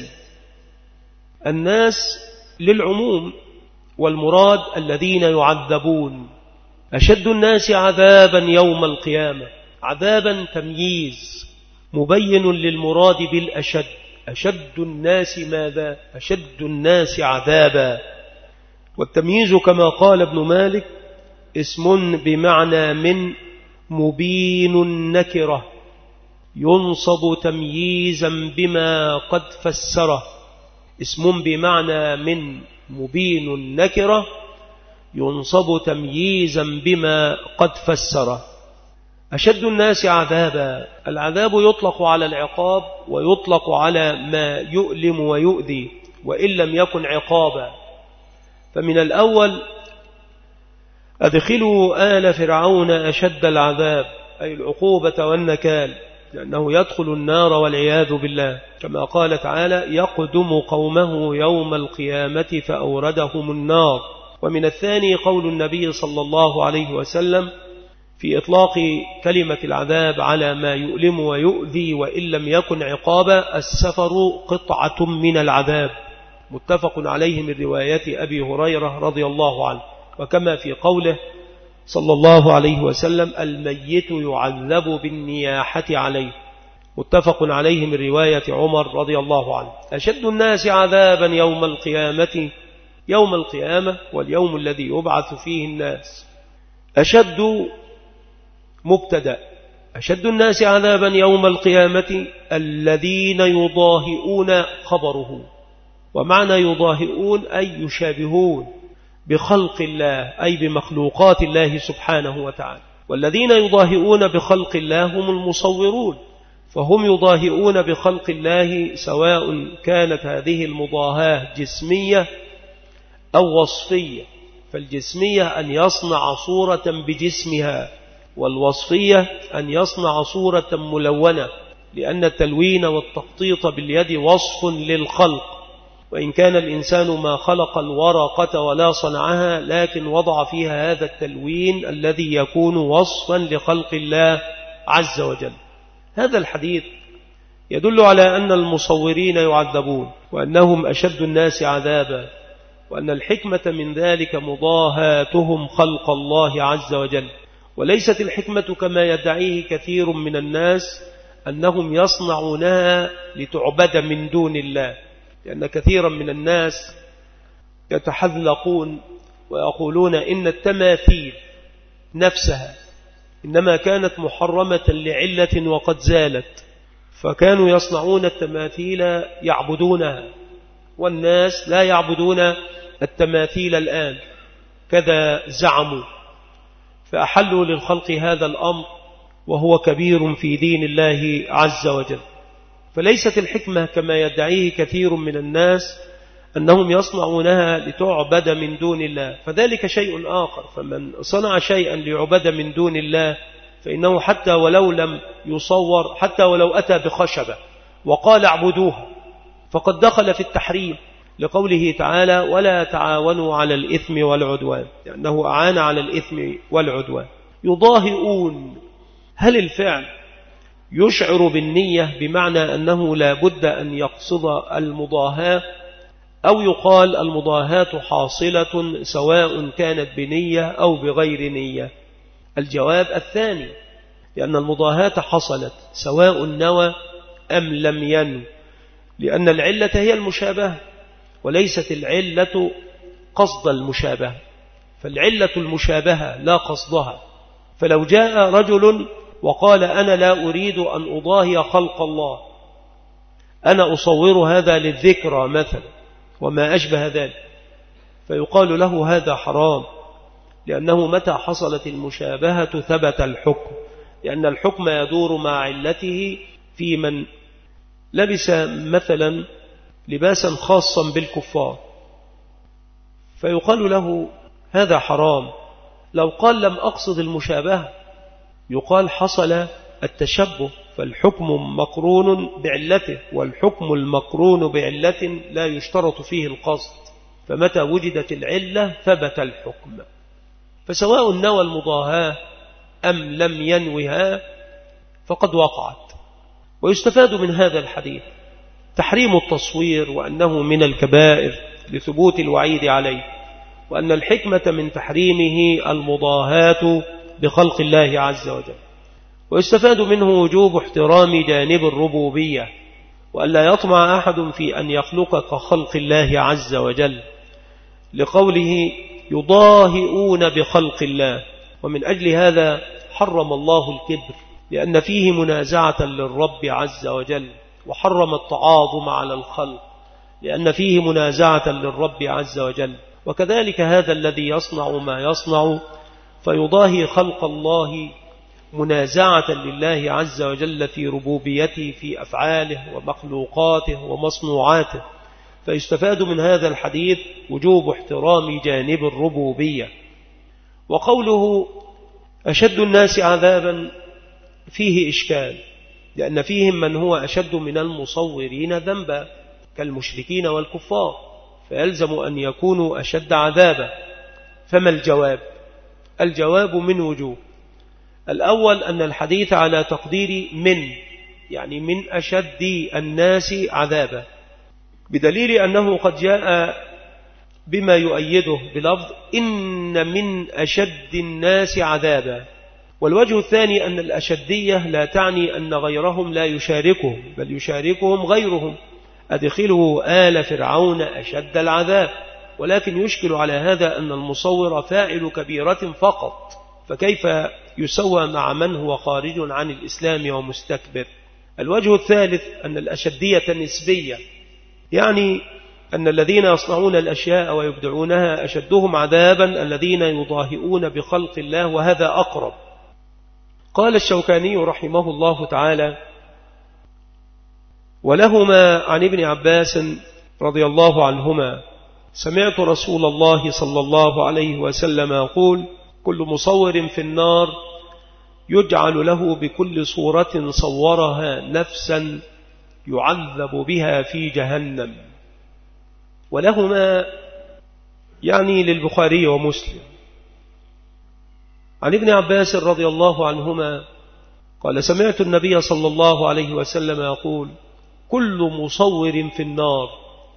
S1: الناس للعموم، والمراد الذين يعذبون. أشد الناس عذابا يوم القيامة، عذابا تمييز مبين للمراد بالأشد. أشد الناس ماذا؟ أشد الناس عذابا. والتمييز كما قال ابن مالك اسم بمعنى من مبين النكرة، ينصب تمييزا بما قد فسره. اسم بمعنى من مبين النكرة ينصب تمييزا بما قد فسره. أشد الناس عذابا، العذاب يطلق على العقاب ويطلق على ما يؤلم ويؤذي وإن لم يكن عقابا. فمن الأول: أدخلوا آل فرعون أشد العذاب، أي العقوبة والنكال، لأنه يدخل النار والعياذ بالله، كما قال تعالى: يقدم قومه يوم القيامة فأوردهم النار. ومن الثاني قول النبي صلى الله عليه وسلم في إطلاق كلمة العذاب على ما يؤلم ويؤذي وإن لم يكن عقابا: السفر قطعة من العذاب، متفق عليه من رواية أبي هريرة رضي الله عنه. وكما في قوله صلى الله عليه وسلم: الميت يعذب بالنياحة عليه، متفق عليه من رواية عمر رضي الله عنه. أشد الناس عذابا يوم القيامة، يوم القيامة واليوم الذي يبعث فيه الناس. أشد مبتدأ، أشد الناس عذابا يوم القيامة الذين يضاهئون خبره. ومعنى يضاهئون أي يشابهون بخلق الله، أي بمخلوقات الله سبحانه وتعالى. والذين يضاهئون بخلق الله هم المصورون، فهم يضاهئون بخلق الله، سواء كانت هذه المضاهاة جسمية أو وصفية. فالجسمية أن يصنع صورة بجسمها، والوصفية أن يصنع صورة ملونة، لأن التلوين والتخطيط باليد وصف للخلق. وإن كان الإنسان ما خلق الورقة ولا صنعها، لكن وضع فيها هذا التلوين الذي يكون وصفا لخلق الله عز وجل. هذا الحديث يدل على أن المصورين يعذبون، وأنهم أشد الناس عذابا، وأن الحكمة من ذلك مضاهاتهم خلق الله عز وجل. وليست الحكمة كما يدعيه كثير من الناس أنهم يصنعونها لتعبد من دون الله، لأن كثيرا من الناس يتحذلقون ويقولون إن التماثيل نفسها إنما كانت محرمة لعلة وقد زالت، فكانوا يصنعون التماثيل يعبدونها، والناس لا يعبدون التماثيل الآن كذا زعموا، فأحلوا للخلق هذا الأمر وهو كبير في دين الله عز وجل. فليست الحكمة كما يدعيه كثير من الناس أنهم يصنعونها لتعبد من دون الله، فذلك شيء آخر. فمن صنع شيئا ليعبد من دون الله فإنه حتى ولو لم يصور، حتى ولو أتى بخشبة وقال اعبدوها، فقد دخل في التحريم، لقوله تعالى: ولا تعاونوا على الإثم والعدوان، لأنه أعان على الإثم والعدوان. يضاهئون، هل الفعل يشعر بالنية بمعنى أنه لا بد أن يقصد المضاهاة، أو يقال المضاهاة حاصلة سواء كانت بنية أو بغير نية؟ الجواب الثاني، لأن المضاهاة حصلت سواء نوى أم لم ينو، لأن العلة هي المشابهة وليست العلة قصد المشابهة، فالعلة المشابهة لا قصدها. فلو جاء رجل وقال: أنا لا أريد أن أضاهي خلق الله، أنا أصور هذا للذكرى مثلا وما أشبه ذلك، فيقال له هذا حرام، لأنه متى حصلت المشابهة ثبت الحكم، لأن الحكم يدور مع علته في من لبس مثلا لباسا خاصا بالكفار، فيقال له هذا حرام، لو قال لم أقصد المشابهة يقال حصل التشبه، فالحكم مقرون بعلته، والحكم المقرون بعلة لا يشترط فيه القصد، فمتى وجدت العلة ثبت الحكم. فسواء نوى المضاهاة أم لم ينوها فقد وقعت. ويستفاد من هذا الحديث تحريم التصوير، وأنه من الكبائر لثبوت الوعيد عليه، وأن الحكمة من تحريمه المضاهاة بخلق الله عز وجل. ويستفاد منه وجوب احترام جانب الربوبية، وأن لا يطمع أحد في أن يخلق كخلق الله عز وجل، لقوله يضاهئون بخلق الله. ومن أجل هذا حرم الله الكبر، لأن فيه منازعة للرب عز وجل، وحرم التعاظم على الخلق لأن فيه منازعة للرب عز وجل. وكذلك هذا الذي يصنع ما يصنع فيضاهي خلق الله منازعة لله عز وجل في ربوبيته في أفعاله ومخلوقاته ومصنوعاته. فيستفاد من هذا الحديث وجوب احترام جانب الربوبية. وقوله أشد الناس عذابا فيه إشكال، لأن فيهم من هو أشد من المصورين ذنبا كالمشركين والكفار، فيلزم أن يكونوا أشد عذابا. فما الجواب؟ الجواب من وجوه. الأول أن الحديث على تقدير من، يعني من أشد الناس عذابا، بدليل أنه قد جاء بما يؤيده بلفظ إن من أشد الناس عذابا. والوجه الثاني أن الأشدية لا تعني أن غيرهم لا يشاركهم، بل يشاركهم غيرهم. أدخلوا آل فرعون أشد العذاب. ولكن يشكل على هذا أن المصور فاعل كبيرة فقط، فكيف يسوى مع من هو خارج عن الإسلام ومستكبر؟ الوجه الثالث أن الأشدية نسبية، يعني أن الذين يصنعون الأشياء ويبدعونها أشدهم عذابا الذين يضاهئون بخلق الله، وهذا أقرب. قال الشوكاني رحمه الله تعالى: ولهما عن ابن عباس رضي الله عنهما: سمعت رسول الله صلى الله عليه وسلم يقول: كل مصور في النار يجعل له بكل صورة صورها نفسا يعذب بها في جهنم. ولهما يعني للبخاري ومسلم. عن ابن عباس رضي الله عنهما قال: سمعت النبي صلى الله عليه وسلم يقول: كل مصور في النار.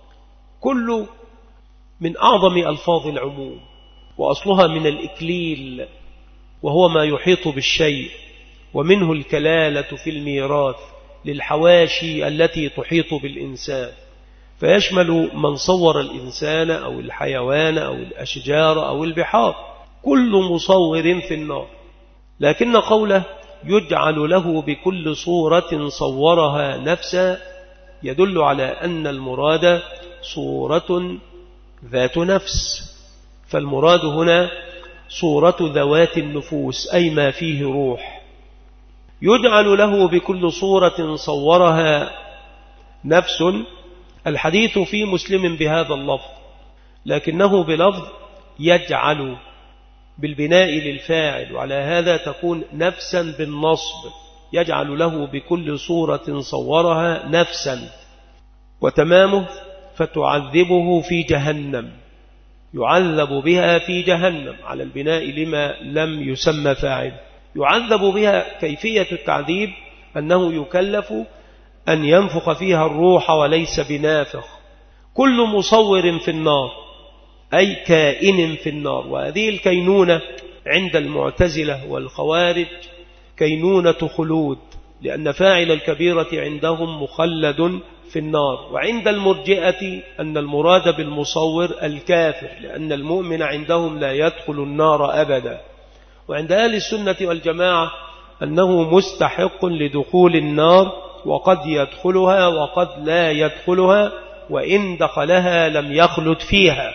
S1: كل من أعظم ألفاظ العموم، وأصلها من الإكليل، وهو ما يحيط بالشيء، ومنه الكلالة في الميراث للحواشي التي تحيط بالإنسان، فيشمل من صور الإنسان أو الحيوان أو الأشجار أو البحار. كل مصور في النار. لكن قوله يجعل له بكل صورة صورها نفسا يدل على أن المراد صورة ذات نفس، فالمراد هنا صورة ذوات النفوس، أي ما فيه روح. يجعل له بكل صورة صورها نفس. الحديث في مسلم بهذا اللفظ، لكنه بلفظ يجعل بالبناء للفاعل، وعلى هذا تكون نفسا بالنصب. يجعل له بكل صورة صورها نفسا، وتمامه فتعذبه في جهنم، يعذب بها في جهنم على البناء لما لم يسمى فاعل. يعذب بها، كيفية التعذيب أنه يكلف أن ينفخ فيها الروح وليس بنافخ. كل مصور في النار أي كائن في النار. وهذه الكينونة عند المعتزلة والخوارج كينونة خلود، لأن فاعل الكبيرة عندهم مخلد في النار. وعند المرجئة أن المراد بالمصور الكافر، لأن المؤمن عندهم لا يدخل النار أبدا. وعند أهل السنة والجماعة أنه مستحق لدخول النار، وقد يدخلها وقد لا يدخلها، وإن دخلها لم يخلد فيها.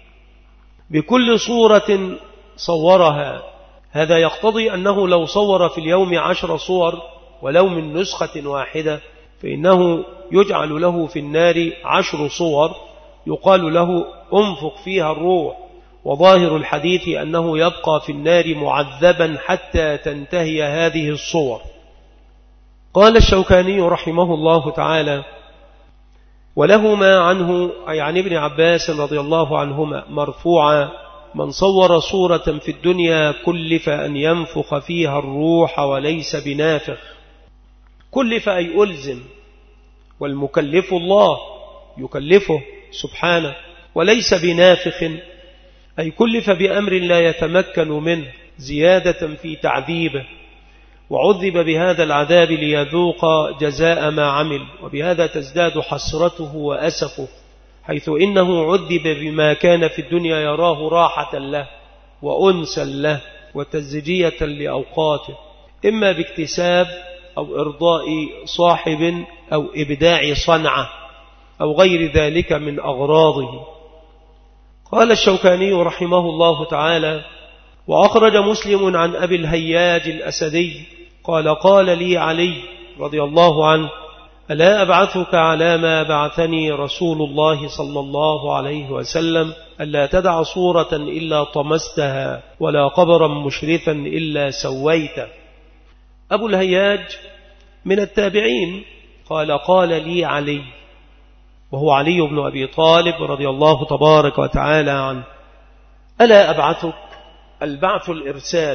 S1: بكل صورة صورها، هذا يقتضي أنه لو صور في اليوم عشر صور ولو من نسخة واحدة فإنه يجعل له في النار عشر صور، يقال له انفق فيها الروح، وظاهر الحديث أنه يبقى في النار معذبا حتى تنتهي هذه الصور. قال الشوكاني رحمه الله تعالى: ولهما عنه أي عن ابن عباس رضي الله عنهما مرفوعا: من صور صورة في الدنيا كلف أن ينفخ فيها الروح وليس بنافخ. كلف أي ألزم، والمكلف الله يكلفه سبحانه، وليس بنافخ أي كلف بأمر لا يتمكن منه زيادة في تعذيبه، وعذب بهذا العذاب ليذوق جزاء ما عمل، وبهذا تزداد حسرته وأسفه، حيث إنه عذب بما كان في الدنيا يراه راحة له وأنسا له وتزجية لأوقاته، إما باكتساب أو إرضاء صاحب أو إبداع صنعة أو غير ذلك من أغراضه. قال الشوكاني رحمه الله تعالى: وأخرج مسلم عن أبي الهياج الأسدي قال: قال لي علي رضي الله عنه: ألا أبعثك على ما بعثني رسول الله صلى الله عليه وسلم، ألا تدع صورة إلا طمستها ولا قبرا مشرفا إلا سويته. أبو الهياج من التابعين قال: قال لي علي، وهو علي بن أبي طالب رضي الله تبارك وتعالى عنه: ألا أبعثك، البعث الإرسال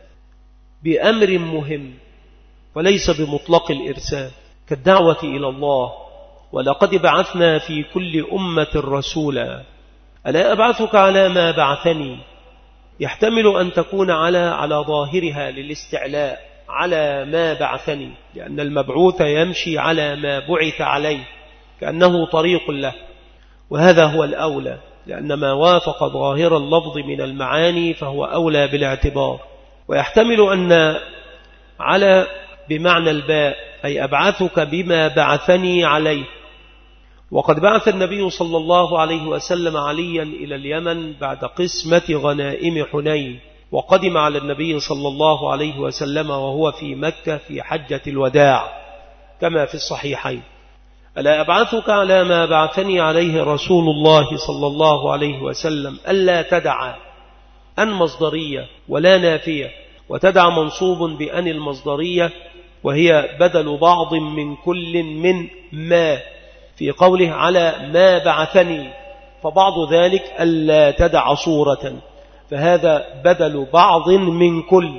S1: بأمر مهم وليس بمطلق الإرسال كالدعوة إلى الله، ولقد بعثنا في كل أمة رسولا. ألا أبعثك على ما بعثني، يحتمل أن تكون على على ظاهرها للاستعلاء، على ما بعثني، لأن المبعوث يمشي على ما بعث عليه كأنه طريق له، وهذا هو الأولى، لأن ما وافق ظاهر اللفظ من المعاني فهو أولى بالاعتبار. ويحتمل أن على بمعنى الباء، أي أبعثك بما بعثني عليه. وقد بعث النبي صلى الله عليه وسلم عليا إلى اليمن بعد قسمة غنائم حنين، وقدم على النبي صلى الله عليه وسلم وهو في مكة في حجة الوداع كما في الصحيحين: ألا أبعثك على ما بعثني عليه رسول الله صلى الله عليه وسلم، ألا تدع أن مصدرية ولا نافية، وتدع منصوب بأن المصدرية، وهي بدل بعض من كل من ما، في قوله على ما بعثني، فبعض ذلك ألا تدع صورة، فهذا بدل بعض من كل.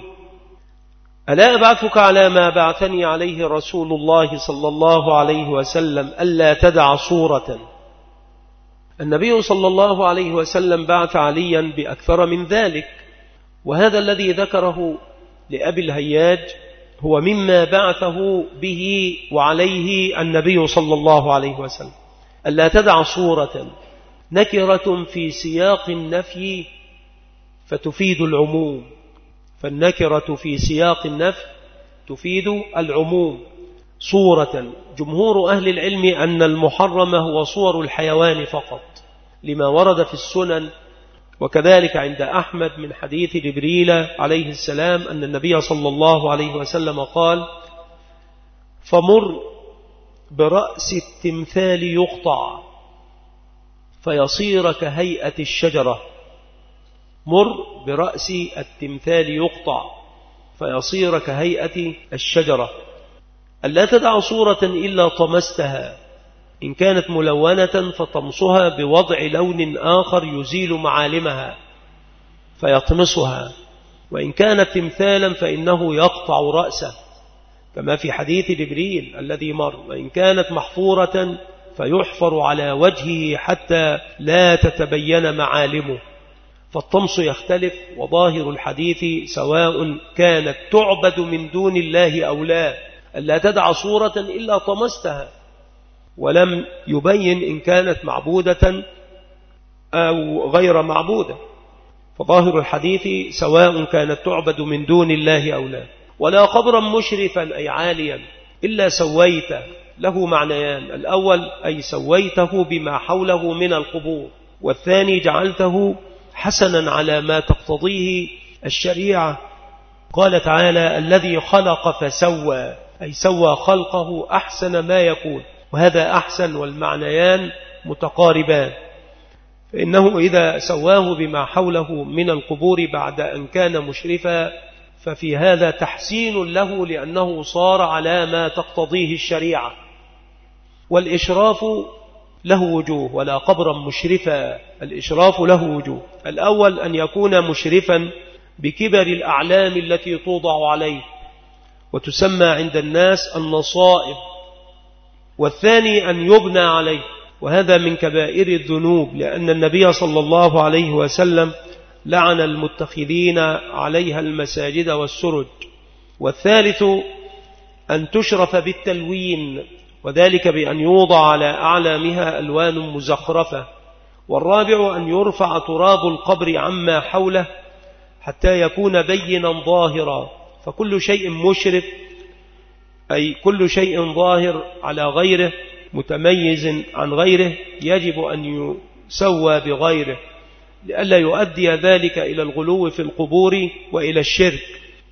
S1: ألا أبعثك على ما بعثني عليه رسول الله صلى الله عليه وسلم، ألا تدع صورة. النبي صلى الله عليه وسلم بعث عليا بأكثر من ذلك، وهذا الذي ذكره لأبي الهياج هو مما بعثه به وعليه النبي صلى الله عليه وسلم. ألا تدع صورة نكرة في سياق النفي فتفيد العموم، فالنكرة في سياق النفي تفيد العموم. صورة، جمهور أهل العلم أن المحرم هو صور الحيوان فقط، لما ورد في السنن، وكذلك عند أحمد من حديث جبريل عليه السلام أن النبي صلى الله عليه وسلم قال: فمر برأس التمثال يقطع فيصير كهيئة الشجرة. مر برأس التمثال يقطع فيصير كهيئة الشجرة. ألا تدع صورة إلا طمستها، إن كانت ملونة فطمسها بوضع لون آخر يزيل معالمها فيطمسها، وإن كانت تمثالا فإنه يقطع رأسه كما في حديث جبريل الذي مر، وإن كانت محفورة فيحفر على وجهه حتى لا تتبين معالمه، فالطمس يختلف. وظاهر الحديث سواء كانت تعبد من دون الله أو لا، ألا تدع صورة إلا طمستها، ولم يبين إن كانت معبودة أو غير معبودة، فظاهر الحديث سواء كانت تعبد من دون الله أو لا. ولا قبرا مشرفا أي عاليا إلا سويته، له معنيان: الأول أي سويته بما حوله من القبور، والثاني جعلته حسنا على ما تقتضيه الشريعة. قال تعالى: الذي خلق فسوى، أي سوى خلقه أحسن ما يكون، وهذا أحسن والمعنيان متقاربان، فإنه إذا سواه بما حوله من القبور بعد أن كان مشرفا ففي هذا تحسين له، لأنه صار على ما تقتضيه الشريعة. والإشراف له وجوه، ولا قبرا مشرفا. الإشراف له وجوه: الأول أن يكون مشرفا بكبر الأعلام التي توضع عليه وتسمى عند الناس النصائب، والثاني أن يبنى عليه، وهذا من كبائر الذنوب، لأن النبي صلى الله عليه وسلم لعن المتخذين عليها المساجد والسرج. والثالث أن تشرف بالتلوين، وذلك بأن يوضع على أعلامها ألوان مزخرفة. والرابع أن يرفع تراب القبر عما حوله حتى يكون بينا ظاهرا، فكل شيء مشرف أي كل شيء ظاهر على غيره متميز عن غيره يجب أن يسوى بغيره، لئلا يؤدي ذلك إلى الغلو في القبور وإلى الشرك.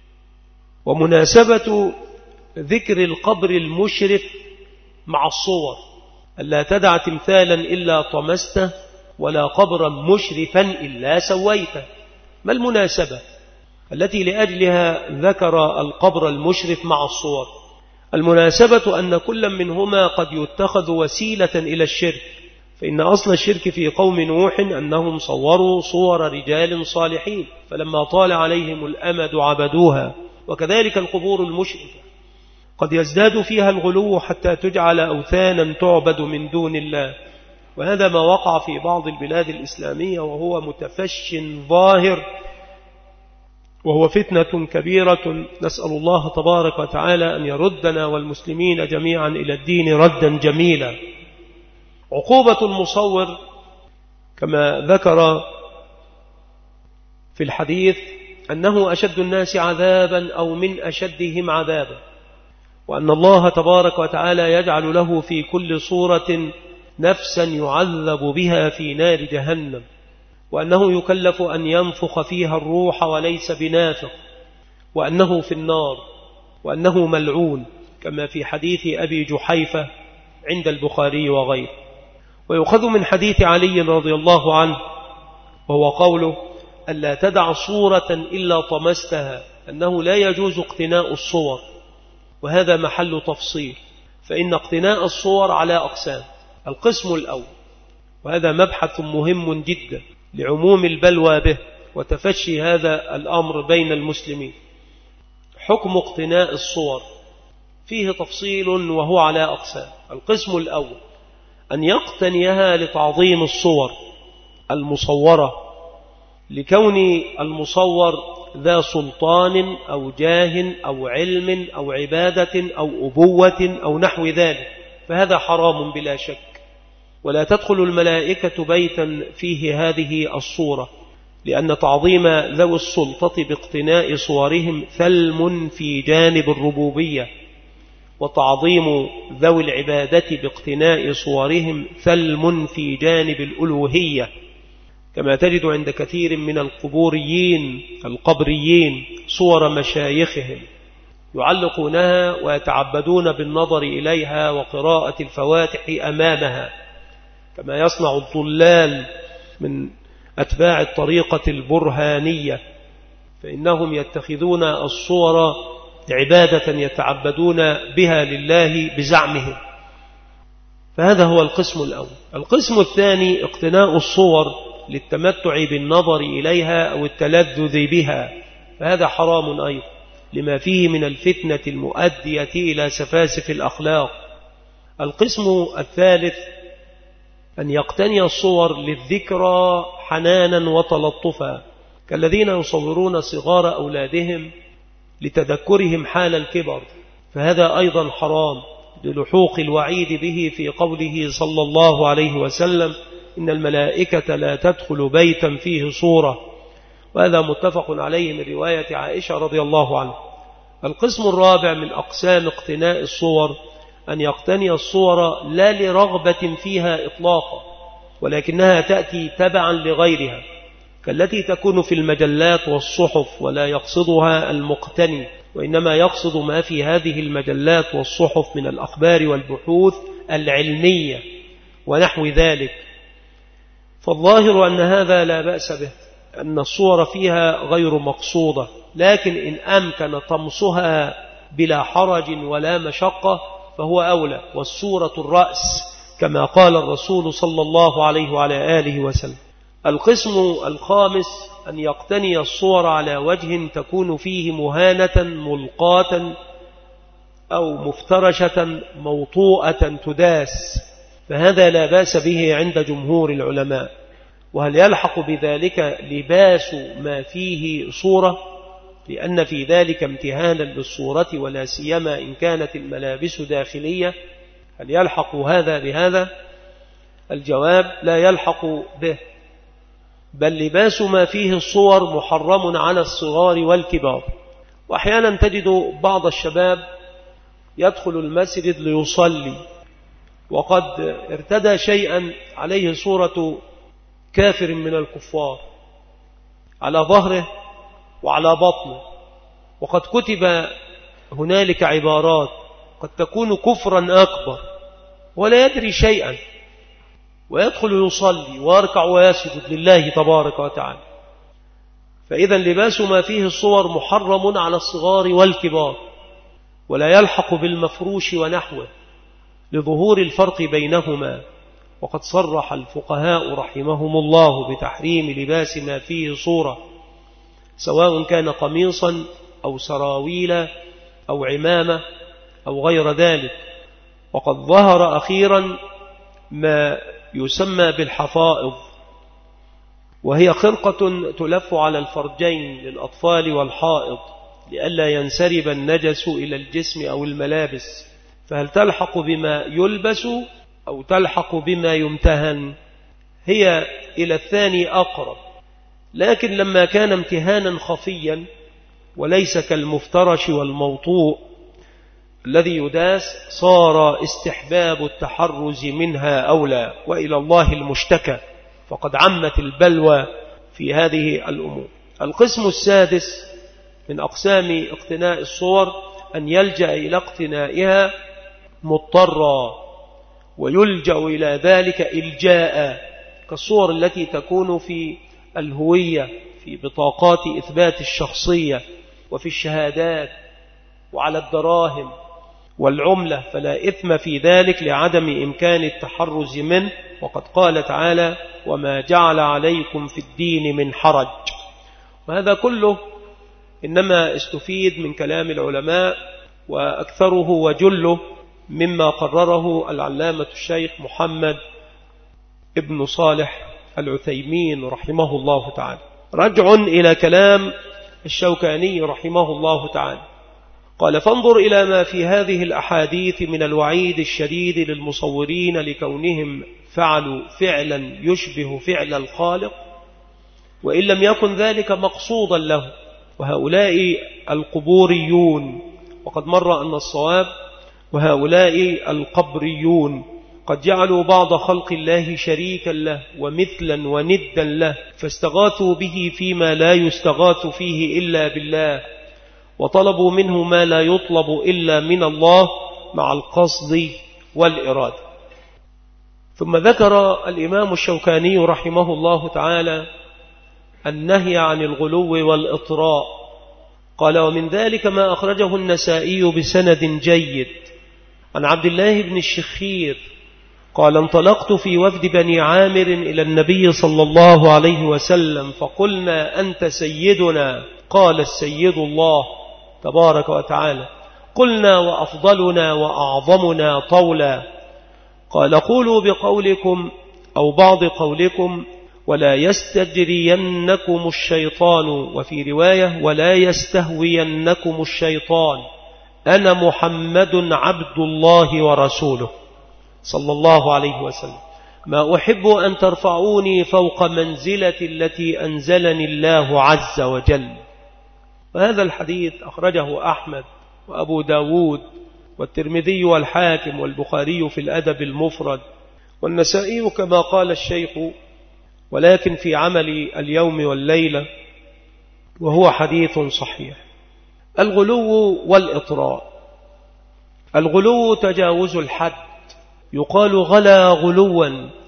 S1: ومناسبة ذكر القبر المشرف مع الصور: ألا تدع تمثالا إلا طمسته، ولا قبرا مشرفا إلا سويته. ما المناسبة التي لأجلها ذكر القبر المشرف مع الصور؟ المناسبة أن كل منهما قد يتخذ وسيلة إلى الشرك، فإن أصل الشرك في قوم نوح أنهم صوروا صور رجال صالحين فلما طال عليهم الأمد عبدوها. وكذلك القبور المشرفة قد يزداد فيها الغلو حتى تجعل أوثانا تعبد من دون الله، وهذا ما وقع في بعض البلاد الإسلامية، وهو متفش ظاهر، وهو فتنة كبيرة. نسأل الله تبارك وتعالى أن يردنا والمسلمين جميعا إلى الدين ردا جميلا. عقوبة المصور كما ذكر في الحديث أنه أشد الناس عذابا أو من أشدهم عذابا، وأن الله تبارك وتعالى يجعل له في كل صورة نفسا يعذب بها في نار جهنم، وأنه يكلف أن ينفخ فيها الروح وليس بنافخ، وأنه في النار، وأنه ملعون كما في حديث أبي جحيفة عند البخاري وغيره. ويؤخذ من حديث علي رضي الله عنه وهو قوله: ألا تدع صورة إلا طمستها، أنه لا يجوز اقتناء الصور، وهذا محل تفصيل، فإن اقتناء الصور على أقسام. القسم الأول، وهذا مبحث مهم جدا لعموم البلوى به وتفشي هذا الأمر بين المسلمين: حكم اقتناء الصور فيه تفصيل وهو على أقسام. القسم الأول أن يقتنيها لتعظيم الصور المصورة، لكون المصور ذا سلطان أو جاه أو علم أو عبادة أو أبوة أو نحو ذلك، فهذا حرام بلا شك. ولا تدخل الملائكة بيتا فيه هذه الصورة، لأن تعظيم ذوي السلطة باقتناء صورهم ثلم في جانب الربوبية، وتعظيم ذوي العبادة باقتناء صورهم ثلم في جانب الألوهية، كما تجد عند كثير من القبوريين القبريين صور مشايخهم يعلقونها ويتعبدون بالنظر إليها وقراءة الفواتح أمامها، كما يصنع الضلال من أتباع الطريقة البرهانية، فإنهم يتخذون الصور عبادة يتعبدون بها لله بزعمهم. فهذا هو القسم الأول. القسم الثاني اقتناء الصور للتمتع بالنظر إليها أو التلذذ بها، فهذا حرام أيضا لما فيه من الفتنة المؤدية إلى سفاسف الأخلاق. القسم الثالث أن يقتني الصور للذكرى حنانا وتلطفا، كالذين يصورون صغار أولادهم لتذكرهم حال الكبر، فهذا أيضا حرام للحوق الوعيد به في قوله صلى الله عليه وسلم: إن الملائكة لا تدخل بيتا فيه صورة، وهذا متفق عليه من رواية عائشة رضي الله عنها. القسم الرابع من أقسام اقتناء الصور أن يقتني الصور لا لرغبة فيها إطلاقا، ولكنها تأتي تبعا لغيرها، كالتي تكون في المجلات والصحف، ولا يقصدها المقتني، وإنما يقصد ما في هذه المجلات والصحف من الأخبار والبحوث العلمية ونحو ذلك.
S2: فالظاهر أن هذا لا بأس به، أن الصور فيها غير مقصودة، لكن إن أمكن طمسها بلا حرج ولا مشقة فهو أولى، والصورة الرأس كما قال الرسول صلى الله عليه وعلى آله وسلم. القسم الخامس أن يقتني الصور على وجه تكون فيه مهانة ملقاة أو مفترشة موطوءة تداس، فهذا لا بأس به عند جمهور العلماء. وهل يلحق بذلك لباس ما فيه صورة؟ لأن في ذلك امتهانا للصورة، ولا سيما إن كانت الملابس داخلية. هل يلحق هذا بهذا؟ الجواب لا يلحق به، بل لباس ما فيه الصور محرم على الصغار والكبار. وأحيانا تجد بعض الشباب يدخل المسجد ليصلي وقد ارتدى شيئا عليه صورة كافر من الكفار على ظهره وعلى بطنه، وقد كتب هنالك عبارات قد تكون كفرا أكبر ولا يدري شيئا، ويدخل يصلي ويركع ويسجد لله تبارك وتعالى. فإذا لباس ما فيه الصور محرم على الصغار والكبار، ولا يلحق بالمفروش ونحوه لظهور الفرق بينهما. وقد صرح الفقهاء رحمهم الله بتحريم لباس ما فيه صورة، سواء كان قميصا أو سراويل أو عمامة أو غير ذلك. وقد ظهر أخيرا ما يسمى بالحفائض، وهي خرقة تلف على الفرجين للأطفال والحائض لئلا ينسرب النجس إلى الجسم أو الملابس. فهل تلحق بما يلبس أو تلحق بما يمتهن؟ هي إلى الثاني أقرب، لكن لما كان امتهانا خفيا وليس كالمفترش والموطوء الذي يداس صار استحباب التحرز منها أولى، وإلى الله المشتكى، فقد عمت البلوى في هذه الأمور. القسم السادس من أقسام اقتناء الصور أن يلجأ إلى اقتنائها مضطرا، ويلجأ إلى ذلك إلجاء، كالصور التي تكون في الهوية، في بطاقات إثبات الشخصية، وفي الشهادات، وعلى الدراهم والعملة، فلا إثم في ذلك لعدم إمكان التحرز منه. وقد قال تعالى: وما جعل عليكم في الدين من حرج. وهذا كله إنما استفيد من كلام العلماء، وأكثره وجله مما قرره العلامة الشيخ محمد ابن صالح العثيمين رحمه الله تعالى. رجع إلى كلام الشوكاني رحمه الله تعالى، قال: فانظر إلى ما في هذه الأحاديث من الوعيد الشديد للمصورين لكونهم فعلوا فعلا يشبه فعل الخالق، وإن لم يكن ذلك مقصودا له. وهؤلاء القبوريون، وقد مر أن الصواب وهؤلاء القبريون قد جعلوا بعض خلق الله شريكا له ومثلا وندا له، فاستغاثوا به فيما لا يستغاث فيه إلا بالله، وطلبوا منه ما لا يطلب إلا من الله مع القصد والإرادة. ثم ذكر الإمام الشوكاني رحمه الله تعالى النهي عن الغلو والإطراء. قال: ومن ذلك ما أخرجه النسائي بسند جيد عن عبد الله بن الشخير قال: انطلقت في وفد بني عامر إلى النبي صلى الله عليه وسلم فقلنا: أنت سيدنا؟ قال: السيد الله تبارك وتعالى. قلنا: وأفضلنا وأعظمنا طولا؟ قال: قولوا بقولكم أو بعض قولكم، ولا يستجرينكم الشيطان، وفي رواية: ولا يستهوينكم الشيطان، أنا محمد عبد الله ورسوله صلى الله عليه وسلم، ما أحب أن ترفعوني فوق منزلة التي أنزلني الله عز وجل. وهذا الحديث أخرجه أحمد وأبو داود والترمذي والحاكم والبخاري في الأدب المفرد، والنسائي كما قال الشيخ، ولكن في عمل اليوم والليلة، وهو حديث صحيح. الغلو والإطراء. الغلو تجاوز الحد، يقال غلا غلوا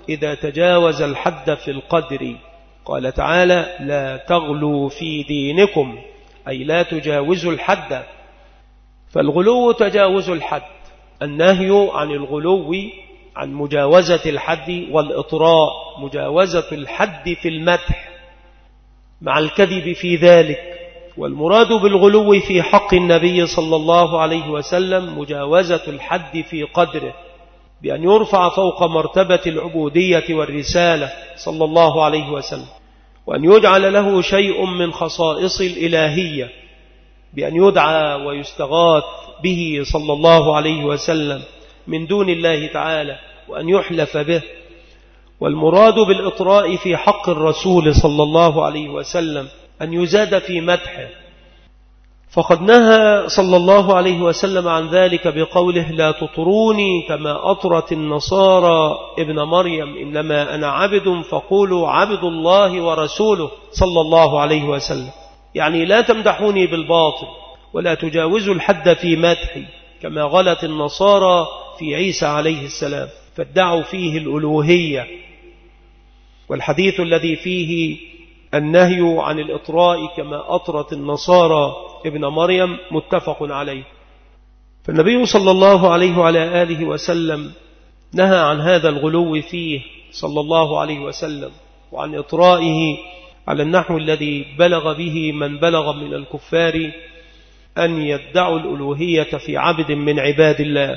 S2: إذا تجاوز الحد في القدر. قال تعالى: لا تغلوا في دينكم، أي لا تجاوزوا الحد. فالغلو تجاوز الحد، النهي عن الغلو عن مجاوزة الحد، والإطراء مجاوزة الحد في المدح مع الكذب في ذلك. والمراد بالغلو في حق النبي صلى الله عليه وسلم مجاوزة الحد في قدره، بأن يرفع فوق مرتبة العبودية والرسالة صلى الله عليه وسلم، وأن يجعل له شيء من خصائص الإلهية، بأن يدعى ويستغاث به صلى الله عليه وسلم من دون الله تعالى، وأن يحلف به. والمراد بالإطراء في حق الرسول صلى الله عليه وسلم أن يزاد في مدحه، فقد نهى صلى الله عليه وسلم عن ذلك بقوله: لا تطروني كما أطرت النصارى ابن مريم، إنما أنا عبد فقولوا عبد الله ورسوله صلى الله عليه وسلم. يعني لا تمدحوني بالباطل، ولا تجاوزوا الحد في مدحي كما غلت النصارى في عيسى عليه السلام، فادعوا فيه الألوهية. والحديث الذي فيه النهي عن الإطراء كما أطرت النصارى ابن مريم متفق عليه. فالنبي صلى الله عليه وعلى آله وسلم نهى عن هذا الغلو فيه صلى الله عليه وسلم، وعن إطرائه على النحو الذي بلغ به من بلغ من الكفار أن يدعوا الألوهية في عبد من عباد الله.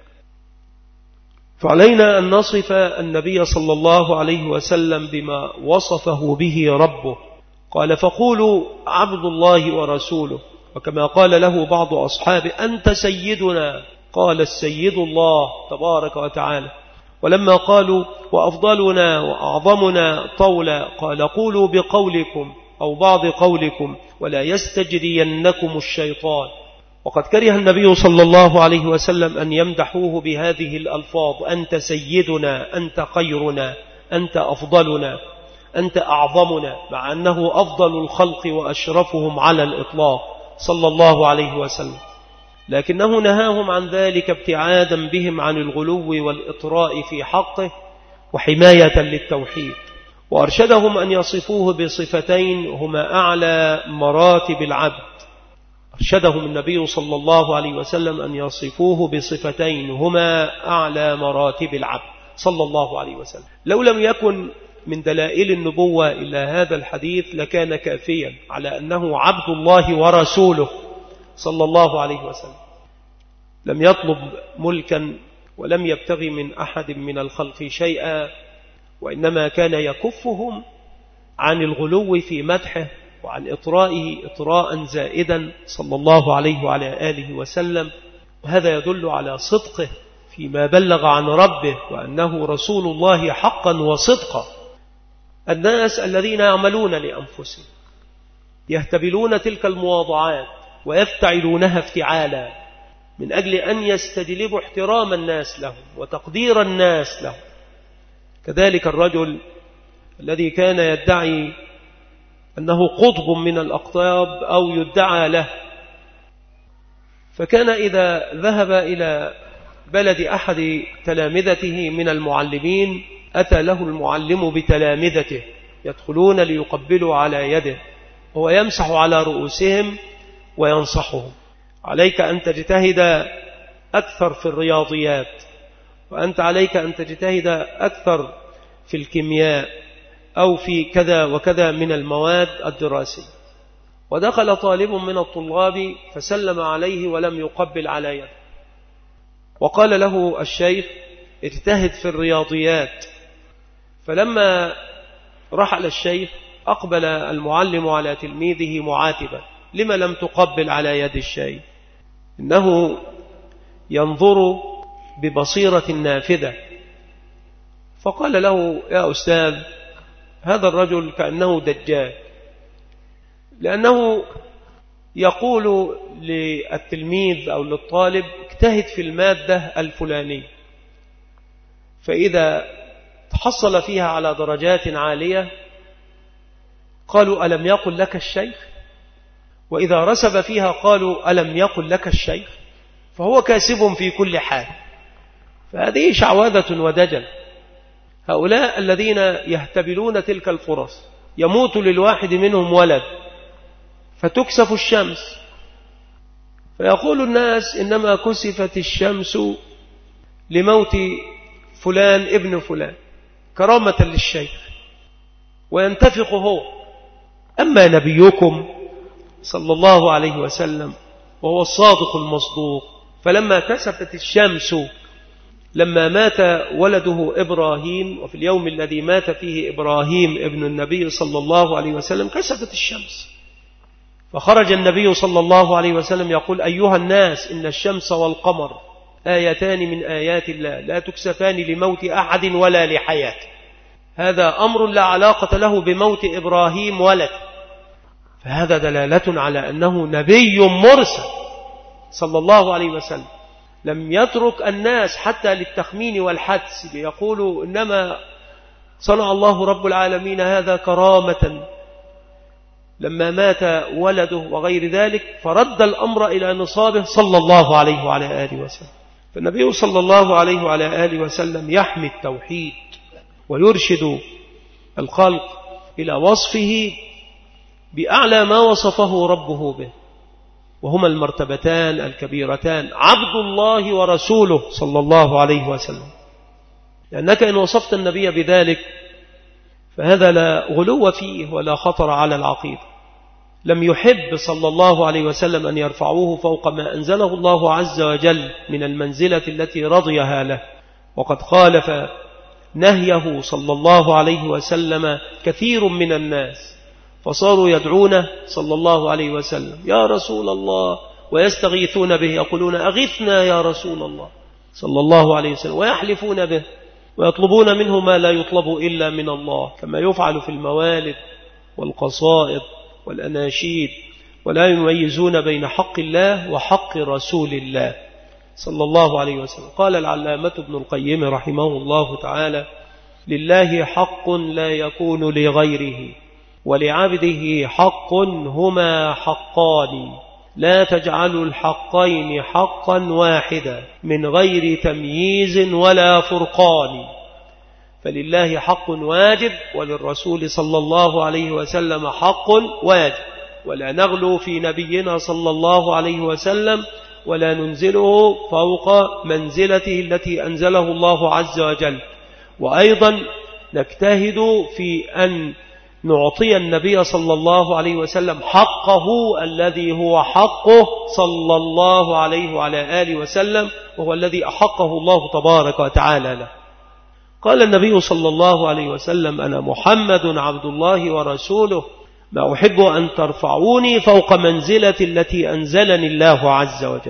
S2: فعلينا أن نصف النبي صلى الله عليه وسلم بما وصفه به ربه. قال: فقولوا عبد الله ورسوله. وكما قال له بعض أصحابه: أنت سيدنا، قال: السيد الله تبارك وتعالى. ولما قالوا: وأفضلنا وأعظمنا طولا، قال: قولوا بقولكم أو بعض قولكم ولا يستجرينكم الشيطان. وقد كره النبي صلى الله عليه وسلم أن يمدحوه بهذه الألفاظ: أنت سيدنا، أنت خيرنا، أنت أفضلنا، أنت أعظمنا، مع أنه أفضل الخلق وأشرفهم على الإطلاق صلى الله عليه وسلم. لكنه نهاهم عن ذلك ابتعادا بهم عن الغلو والإطراء في حقه، وحماية للتوحيد. وأرشدهم أن يصفوه بصفتين هما أعلى مراتب العبد. أرشدهم النبي صلى الله عليه وسلم أن يصفوه بصفتين هما أعلى مراتب العبد صلى الله عليه وسلم. لو لم يكن من دلائل النبوة إلا هذا الحديث لكان كافيا على أنه عبد الله ورسوله صلى الله عليه وسلم. لم يطلب ملكا ولم يبتغي من أحد من الخلق شيئا، وإنما كان يكفهم عن الغلو في مدحه وعن إطرائه إطراء زائدا صلى الله عليه وعلى آله وسلم. وهذا يدل على صدقه فيما بلغ عن ربه، وأنه رسول الله حقا وصدقا. الناس الذين يعملون لأنفسهم يهتبلون تلك المواضعات ويفتعلونها افتعالا من أجل أن يستجلبوا احترام الناس لهم وتقدير الناس لهم. كذلك الرجل الذي كان يدعي أنه قطب من الأقطاب أو يدعى له، فكان إذا ذهب إلى بلد أحد تلامذته من المعلمين أتى له المعلم بتلامذته يدخلون ليقبلوا على يده، وهو يمسح على رؤوسهم وينصحهم: عليك أن تجتهد أكثر في الرياضيات، وأنت عليك أن تجتهد أكثر في الكيمياء أو في كذا وكذا من المواد الدراسية. ودخل طالب من الطلاب فسلم عليه ولم يقبل على يده، وقال له الشيخ: اجتهد في الرياضيات. فلما رحل الشيخ أقبل المعلم على تلميذه معاتبا: لما لم تقبل على يد الشيخ؟ إنه ينظر ببصيرة نافذة. فقال له: يا أستاذ، هذا الرجل كأنه دجال، لأنه يقول للتلميذ أو للطالب: اجتهد في المادة الفلانية، فإذا تحصل فيها على درجات عالية قالوا: ألم يقل لك الشيخ؟ وإذا رسب فيها قالوا: ألم يقل لك الشيخ؟ فهو كاسب في كل حال. فهذه شعوذة ودجل. هؤلاء الذين يهتبلون تلك الفرص، يموت للواحد منهم ولد فتكسف الشمس، فيقول الناس إنما كسفت الشمس لموت فلان ابن فلان كرامة للشيخ، وينتفق هو. أما نبيكم صلى الله عليه وسلم وهو الصادق المصدوق، فلما كسفت الشمس لما مات ولده إبراهيم، وفي اليوم الذي مات فيه إبراهيم ابن النبي صلى الله عليه وسلم كسفت الشمس، فخرج النبي صلى الله عليه وسلم يقول: أيها الناس، إن الشمس والقمر آيتان من آيات الله لا تكسفان لموت أحد ولا لحياته. هذا أمر لا علاقة له بموت إبراهيم ولد، فهذا دلالة على أنه نبي مرسل صلى الله عليه وسلم، لم يترك الناس حتى للتخمين والحدس ليقولوا إنما صنع الله رب العالمين هذا كرامة لما مات ولده وغير ذلك، فرد الأمر إلى نصابه صلى الله عليه وعلى آله وسلم. فالنبي صلى الله عليه وعلى آله وسلم يحمي التوحيد ويرشد الخلق إلى وصفه بأعلى ما وصفه ربه به، وهما المرتبتان الكبيرتان: عبد الله ورسوله صلى الله عليه وسلم. لأنك إن وصفت النبي بذلك فهذا لا غلو فيه ولا خطر على العقيدة. لم يحب صلى الله عليه وسلم أن يرفعوه فوق ما أنزله الله عز وجل من المنزلة التي رضيها له، وقد خالف نهيه صلى الله عليه وسلم كثير من الناس، فصاروا يدعونه صلى الله عليه وسلم: يا رسول الله، ويستغيثون به، يقولون: أغثنا يا رسول الله صلى الله عليه وسلم، ويحلفون به ويطلبون منه ما لا يطلب إلا من الله، كما يفعل في الموالد والقصائد والأناشيد، ولا يميزون بين حق الله وحق رسول الله صلى الله عليه وسلم. قال العلامة ابن القيم رحمه الله تعالى: لله حق لا يكون لغيره، ولعبده حق هما حقان، لا تجعلوا الحقين حقا واحدا من غير تمييز ولا فرقان. فلله حق واجب، وللرسول صلى الله عليه وسلم حق واجب، ولا نغلو في نبينا صلى الله عليه وسلم ولا ننزله فوق منزلته التي أنزله الله عز وجل. وأيضا نجتهد في أن نعطي النبي صلى الله عليه وسلم حقه الذي هو حقه صلى الله عليه وعلى آله وسلم، وهو الذي أحقه الله تبارك وتعالى له. قال النبي صلى الله عليه وسلم: أنا محمد عبد الله ورسوله، ما أحب أن ترفعوني فوق منزلة التي أنزلني الله عز وجل.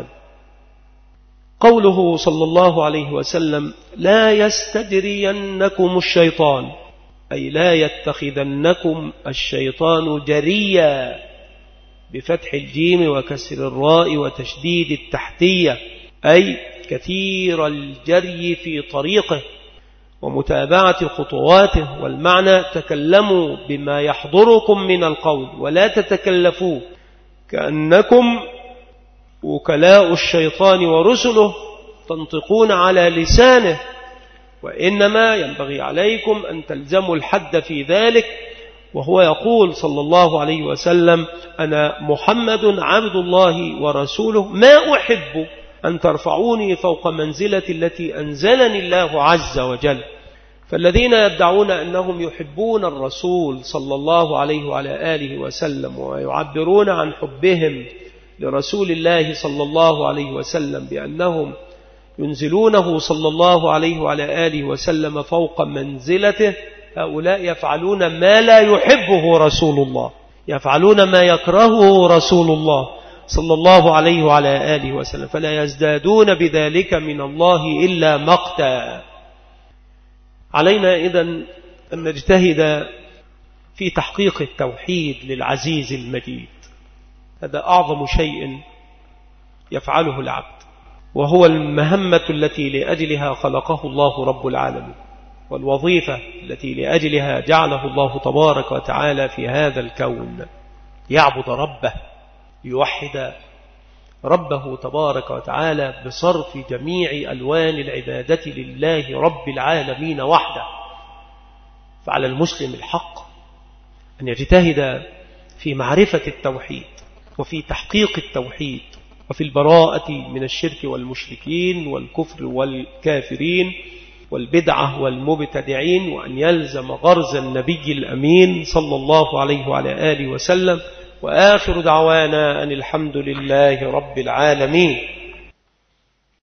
S2: قوله صلى الله عليه وسلم: لا يستجرينكم الشيطان، أي لا يتخذنكم الشيطان جريا، بفتح الجيم وكسر الراء وتشديد التحتية، أي كثير الجري في طريقه ومتابعة خطواته. والمعنى: تكلموا بما يحضركم من القول ولا تتكلفوا، كأنكم وكلاء الشيطان ورسله تنطقون على لسانه، وإنما ينبغي عليكم أن تلزموا الحد في ذلك. وهو يقول صلى الله عليه وسلم: أنا محمد عبد الله ورسوله، ما أحب أن ترفعوني فوق منزلة التي أنزلني الله عز وجل. فالذين يدعون أنهم يحبون الرسول صلى الله عليه وعلى آله وسلم ويعبرون عن حبهم لرسول الله صلى الله عليه وسلم بأنهم ينزلونه صلى الله عليه وعلى آله وسلم فوق منزلته، هؤلاء يفعلون ما لا يحبه رسول الله، يفعلون ما يكرهه رسول الله صلى الله عليه وعلى آله وسلم، فلا يزدادون بذلك من الله إلا مقتا. علينا إذن أن نجتهد في تحقيق التوحيد للعزيز المجيد، هذا أعظم شيء يفعله العبد، وهو المهمة التي لأجلها خلقه الله رب العالمين، والوظيفة التي لأجلها جعله الله تبارك وتعالى في هذا الكون، يعبد ربه، يوحد ربه تبارك وتعالى بصرف جميع ألوان العبادة لله رب العالمين وحده، فعلى المسلم الحق أن يجتهد في معرفة التوحيد وفي تحقيق التوحيد وفي البراءة من الشرك والمشركين والكفر والكافرين والبدعة والمبتدعين، وأن يلزم غرز النبي الأمين صلى الله عليه وعلى آله وسلم. وآخر دعوانا أن الحمد لله رب العالمين.